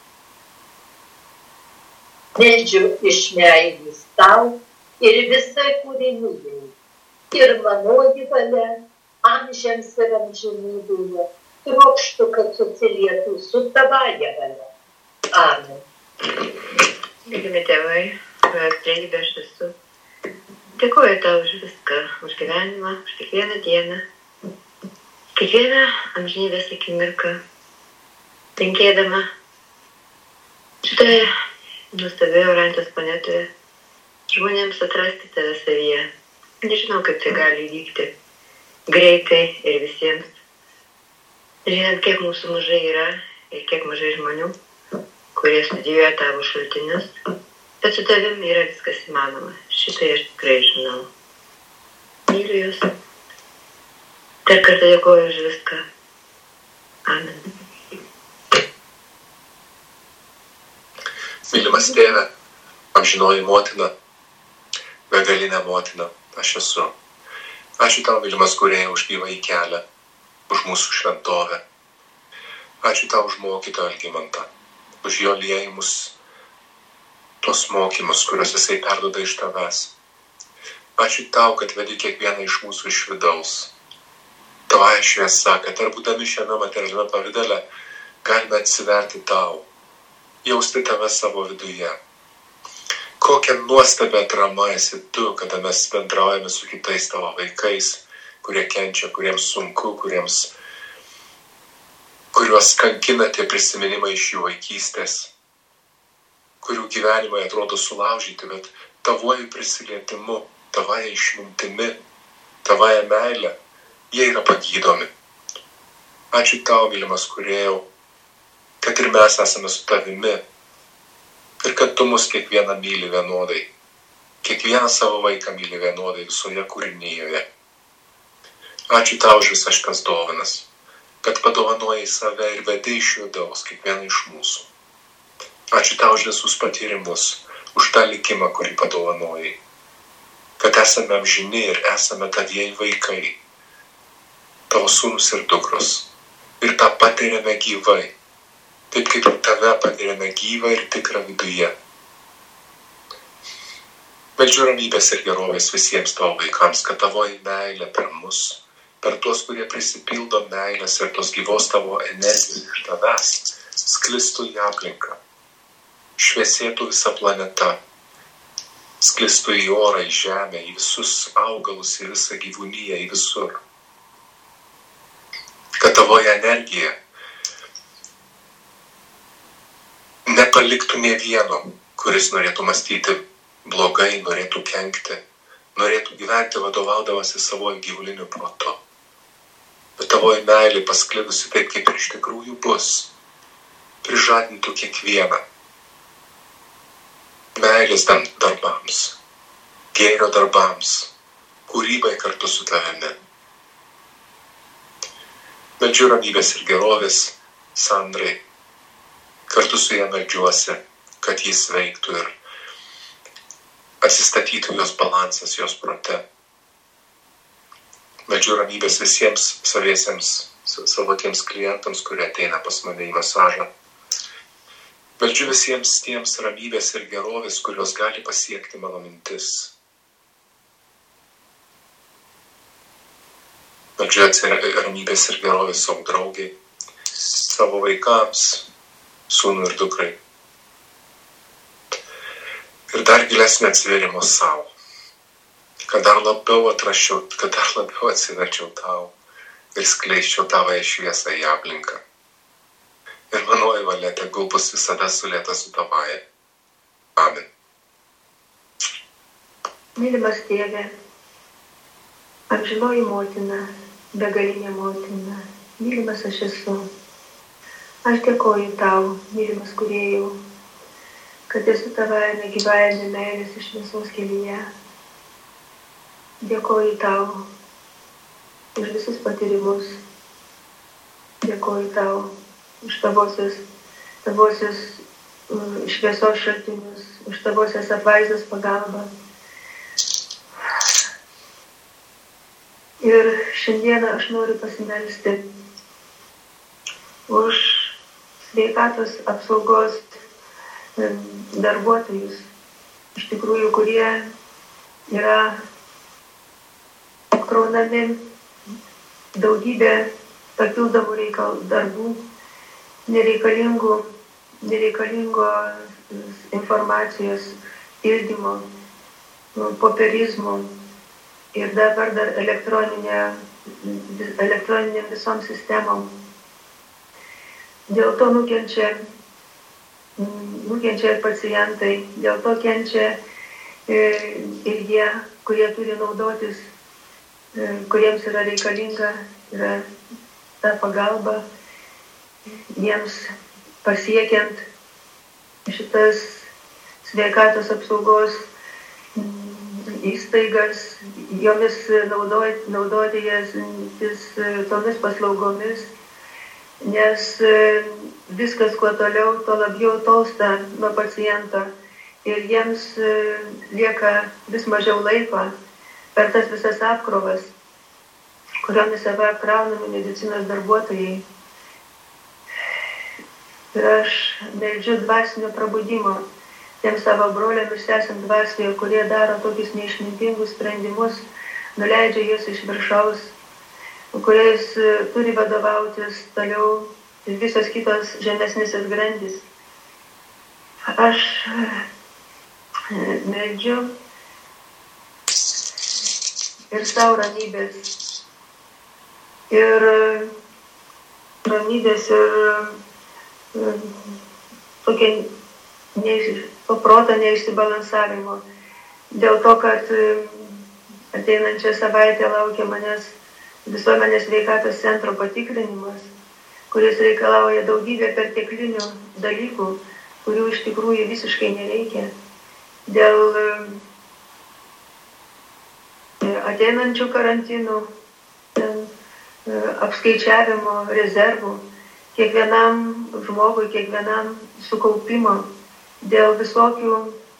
Meldžiu iš meilės tau ir visai kūrinijai, ir manoji valia amžiams ir amžinybėje trokštų, kad susilietų su tavąja valia. Amen. Mylimi tėvai, trejybė aš esu. Dėkuoju tau už viską, už gyvenimą, už kiekvieną dieną, kiekvieną amžinybės akimirką, linkėdama šitoje nuostabioje Orantijos planetoje žmonėms atrasti tave savyje. Nežinau, kaip tai gali įvykti greitai ir visiems. Žinant, kiek mūsų mažai yra ir kiek mažai žmonių, kurie studijuoja tavo šaltinius, bet su tavim yra viskas įmanoma. Šitai aš tikrai žinau. Myliu jūs. Dar kartą dėkoju už viską. Amen. Mylimas tėve, amžinoji motina, begalinė motina, aš esu. Ačiū tau, mylimas Kūrėjau, už gyvąjį kelią, už mūsų šventovę. Ačiū tau už mokytoją Algimantą, už jo liejimus, tuos mokymus, kuriuos jisai perduoda iš tavęs. Ačiū tau, kad vedi kiekvieną iš mūsų iš vidaus. Tavoje šviesa, kad ar būdami šiame materialiame pavidale galime atsiverti tau, jausti tave savo viduje. Kokia nuostabia atrama esi tu, kada mes bendraujame su kitais tavo vaikais, kurie kenčia, kuriems sunku, kuriems, kuriuos kankina tie prisiminimai iš jų vaikystės, kurių gyvenimai atrodo sulaužyti, bet tavoji prisilietimu, tavoje išmintimi, tavoje meilė, jie yra pagydomi. Ačiū tau, mylimas Kūrėjau, kad ir mes esame su tavimi ir kad tu mus kiekvieną myli vienodai, kiekvieną savo vaiką myli vienodai visoje kūrinyjoje. Ačiū tau už visas šitas dovanas, kad padovanojai save ir vedi iš vidaus kiekvieną iš mūsų. Ačiū tau už visus patyrimus, už tą likimą, kurį padovanojai, kad esame amžini ir esame tavieji vaikai, tavo sūnus ir dukros, ir tą patiriame gyvai, taip kaip ir tave patiriame gyvą ir tikrą viduje. Meldžiu ramybės ir gerovės visiems tavo vaikams, kad tavoji meilė per mus, per tuos, kurie prisipildo meilės ir tos gyvos tavo energijos iš tavęs, sklistų į aplinką, šviesėtų visa planeta, sklistų į orą, į žemę, į visus augalus, į visą gyvūniją, į visur. Kad tavoji energija nepaliktų nė vieno, kuris norėtų mąstyti blogai, norėtų kenkti, norėtų gyventi vadovaudamasi savo gyvuliniu protu. Bet tavoji meilė pasklidusi taip, kaip ir iš tikrųjų bus, prižadintų kiekvieną. Meilės darbams, gėrio darbams, kūrybai kartu su tavimi. Meldžiu ramybės ir gerovės Sandrai, kartu su ją meldžiuosi, kad jis veiktų ir atsistatytų jos balansas, jos prote. Meldžiu ramybės visiems saviesiems, savo tiems klientams, kurie ateina pas mane į masažą. Meldžiu visiems tiems ramybės ir gerovės, kurios gali pasiekti mano mintis. Meldžiu ramybės ir gerovės savo draugiai, savo vaikams, sūnui ir dukrai. Ir dar gilesnį atsivėrimą savo, kad dar labiau atraščiau, kad dar labiau atsiverčiau tau ir skleisčiau tavąją šviesą į aplinką. Ir manoji valia tegul bus visada sulėta su tavaja. Amen. Mylimas tėve, amžinoji motina, begalinė motina, mylimas aš esu. Aš dėkoju tau, mylimas Kūrėjau, kad esu tavajame gyvajame meilės iš šviesos kelyje. Dėkoju tau už visus patyrimus. Dėkoju tau už tavosios, tavosios uh, šviesos šaltinius, už tavosios apvaizdos pagalbą. Ir šiandieną aš noriu pasimelsti už sveikatos apsaugos darbuotojus, iš tikrųjų, kurie yra apkraunami daugybė papildomų reikal, darbų, nereikalingų, nereikalingo informacijos pildymo, popierizmo ir dabar dar elektroninė, elektroninėm visom sistemom. Dėl to nukenčia, nukenčia ir pacientai, dėl to kenčia ir jie, kurie turi naudotis, kuriems yra reikalinga yra ta pagalba, jiems pasiekiant šitas sveikatos apsaugos įstaigas, jomis naudoti, naudoti jas tomis paslaugomis, nes viskas, kuo toliau, to labiau tolsta nuo paciento ir jiems lieka vis mažiau laiko per tas visas apkrovas kuriomis save apkraunami medicinos darbuotojai. Ir aš meldžiu dvasinio prabudimo tiem savo broliam ir sesėm dvasioje, kurie daro tokius neišmintingus sprendimus, nuleidžia juos iš viršaus, kuriais turi vadovautis toliau ir visos kitos žemesnėsis grandys. Aš meldžiu ir savo ramybės, ir ramybės ir tokia neiš, to proto neišsibalansavimo. Dėl to, kad ateinančią savaitę laukia manęs visuomenės sveikatos centro patikrinimas, kuris reikalauja daugybę perteklinių dalykų, kurių iš tikrųjų visiškai nereikia. Dėl ateinančių karantinų, apskaičiavimo rezervų, kiekvienam žmogui, kiekvienam sukaupimo, dėl visokių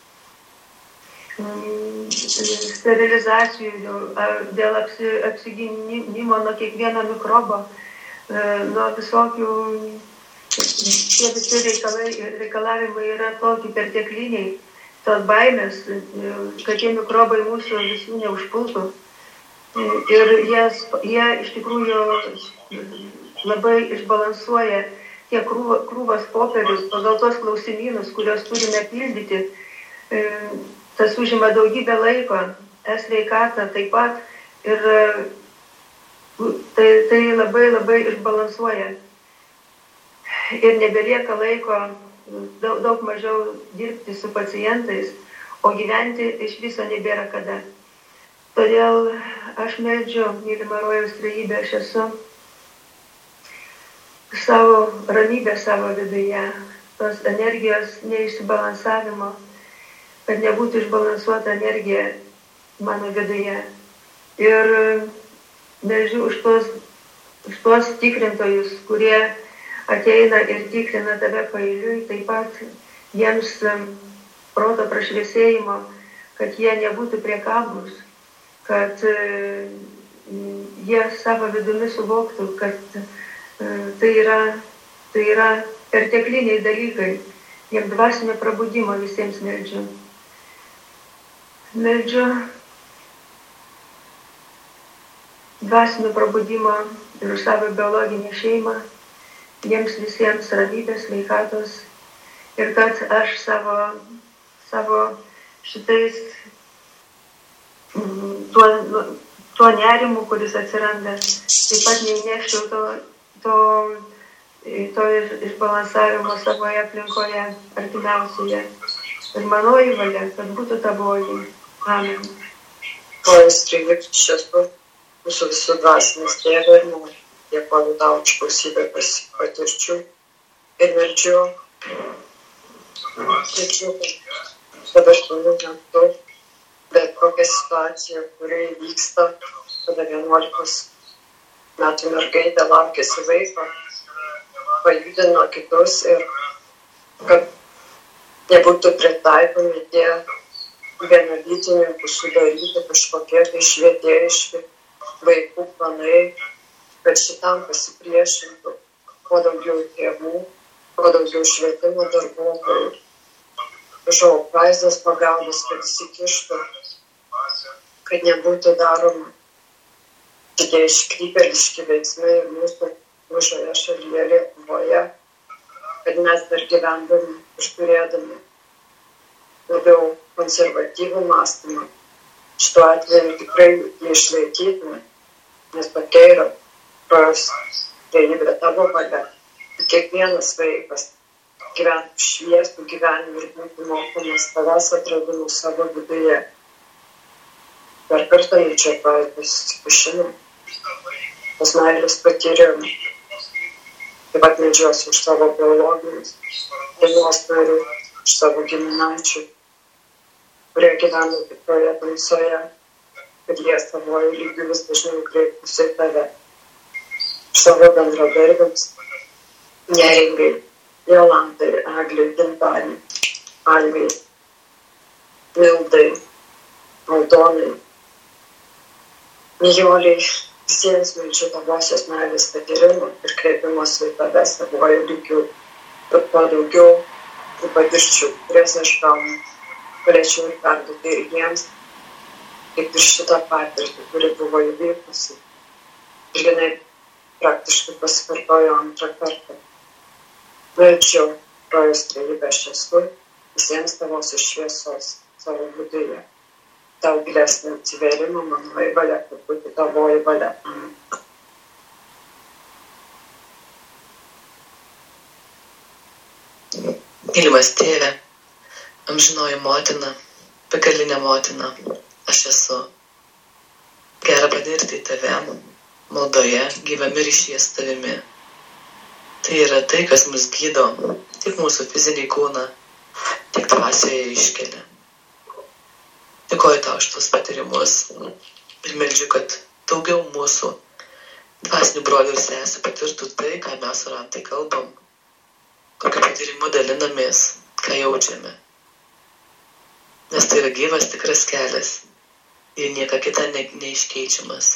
sterilizacijų, dėl, dėl apsi, apsigynimo nuo kiekvieno mikrobo, nuo visokių, tie visi reikalai, reikalavimai yra tokie pertekliniai, tos baimės, kad tie mikrobai mūsų visų neužpultų. Ir jas, jie iš tikrųjų labai išbalansuoja tiek krūvas popierius pagal tos klausimynus, kuriuos turime pildyti. Tas užima daugybę laiko, e-sveikata taip pat, ir tai, tai labai labai išbalansuoja. Ir nebelieka laiko daug, daug mažiau dirbti su pacientais, o gyventi iš viso nebėra kada. Todėl aš meldžiu, mylima rojaus trejybė, aš esu savo ramybę savo viduje, tos energijos neišsibalansavimo, kad nebūtų išbalansuota energija mano viduje. Ir meldžiu už tos, už tos tikrintojus, kurie ateina ir tikrina tave paeiliui, taip pat jiems proto prašviesėjimo, kad jie nebūtų priekablūs, kad jie savo vidumi suvoktų, kad tai yra, tai yra pertekliniai dalykai, jiem dvasinio prabudimo visiems meldžiu. Meldžiu dvasinio prabudimo ir už savo biologinę šeimą, jiems visiems ramybės, sveikatos, ir kad aš savo, savo šitais tuo, tuo nerimu, kuris atsiranda, taip pat neįneščiau to, to, to išbalansavimo savoje aplinkoje artimiausioje. Ir manoji valia, kad būtų tavoji. Amen. Rojaus trejybė, šestu mūsų visų dvasinės tėvą ir nori. Dėkoju tau už klausybę patirčių ir meldžiu. Meldžiu, kad dabartiniu metu bet kokia situacija, kuri vyksta, kada vienuolikos metų mergaitė laukėsi vaiko, pajudino kitus ir kad nebūtų pritaikomi tie vienalytininkų sudaryti kažkokie tai švietėjiški vaikų planai, kad šitam pasipriešintų kuo daugiau tėvų, kuo daugiau švietimo darbuotojų. Prašau, vaizdas pagalbos, kad įsikištų, kad nebūtų daroma šitie iškrypėliški veiksmai mūsų mažoje šalyje Lietuvoje, kad mes dar gyvendami ir turėdami labiau konservatyvų mąstymą. Šituo atveju tikrai neišlaikytume, nes tokia yra rojaus trejybė tavo valia. Kiekvienas vaikas gyventų šviesų gyvenimą ir būtų mokomas tavęs atradimų savo viduje. Per kartą jaučiu pasipašinimą, tos meilės patyrimą. Taip pat meldžiuosi už savo biologinius dienos narių, už savo giminaičių, kurie gyvena tikroje tamsoje, kad jie savoju lygiu vis dažniau kreiptųsi į tave. Už savo bendradarbiams, Neringai, Jolantai, Egliai, Gintarei, Almai, Mildai, Aldonai, Nijoliai, Visiems meldžiu tavosios meilės patyrimų ir kreipimosi į tave savuoju lygiu, kad kuo daugiau tų patirčių, kurias aš gaunu, galėčiau ir perduoti ir jiems, kaip ir šitą patirtį, kuri buvo įvykusi. Ir jinai praktiškai pasikartojo antrą kartą. Meldžiau rojos trejybę aš esu, visiems tavosios šviesos savo viduje. Tau gilesnį atsiverimą manoji valia, kad būtų tavoji valia. Mylimas tėve, amžinoji motina, begalinė motina, aš esu. Gera padirti į tave, maldoje, gyvame ryšyje su tavimi. Tai yra tai, kas mus gydo, tiek mūsų fizinį kūną, tiek dvasioje iškelia. Dėkoju tau už tos patyrimus ir meldžiu, kad daugiau mūsų dvasinių brolių ir sesių patirtų tai, ką mes orantai kalbam, kokiu patyrimu dalinamės, ką jaučiame. Nes tai yra gyvas tikras kelias ir nieka kita ne, neiškeičiamas.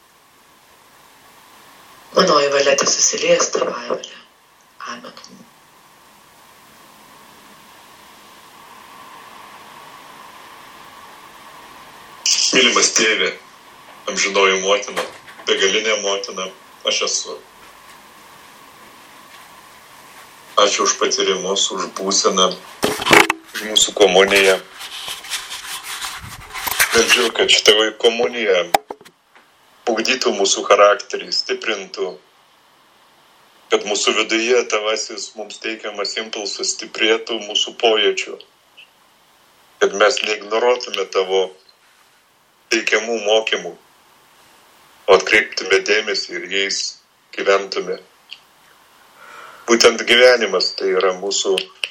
Manoji valia tik susiliejas tavąją valia. Amen. Mylimas tėve, amžinoji motina, begalinė motina, aš esu. Ačiū už patyrimus, už būseną, už mūsų komuniją. Meldžiu, kad šitą komuniją ugdytų mūsų charakterį, stiprintų, kad mūsų viduje tavasis mums teikiamas impulsas stiprėtų mūsų pojūčių, kad mes neignoruotume tavo teikiamų mokymų, o atkreiptume dėmesį ir jais gyventume. Būtent gyvenimas tai yra mūsų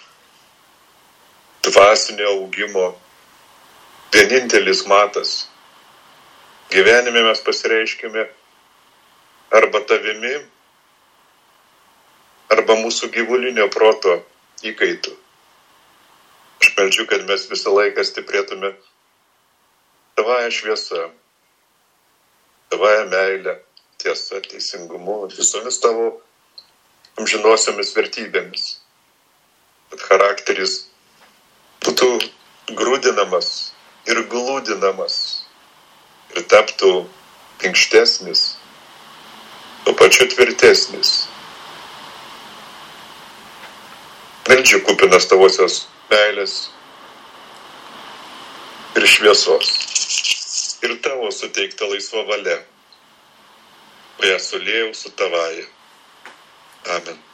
dvasinio augimo vienintelis matas. Gyvenime mes pasireiškime arba tavimi, arba mūsų gyvulinio proto įkaitų. Aš meldžiu, kad mes visą laiką stiprėtume tavąją šviesą, tavąją meilę, tiesą, teisingumu, visomis tavo amžinosiomis vertybėmis. Kad charakteris būtų grūdinamas ir glūdinamas ir taptų minkštesnis, tuo pačiu tvirtesnis. Meldžiu kupinas tavosios meilės ir šviesos. Ir tavo suteikta laisva valia, o ją suliejau su tavąja. Amen.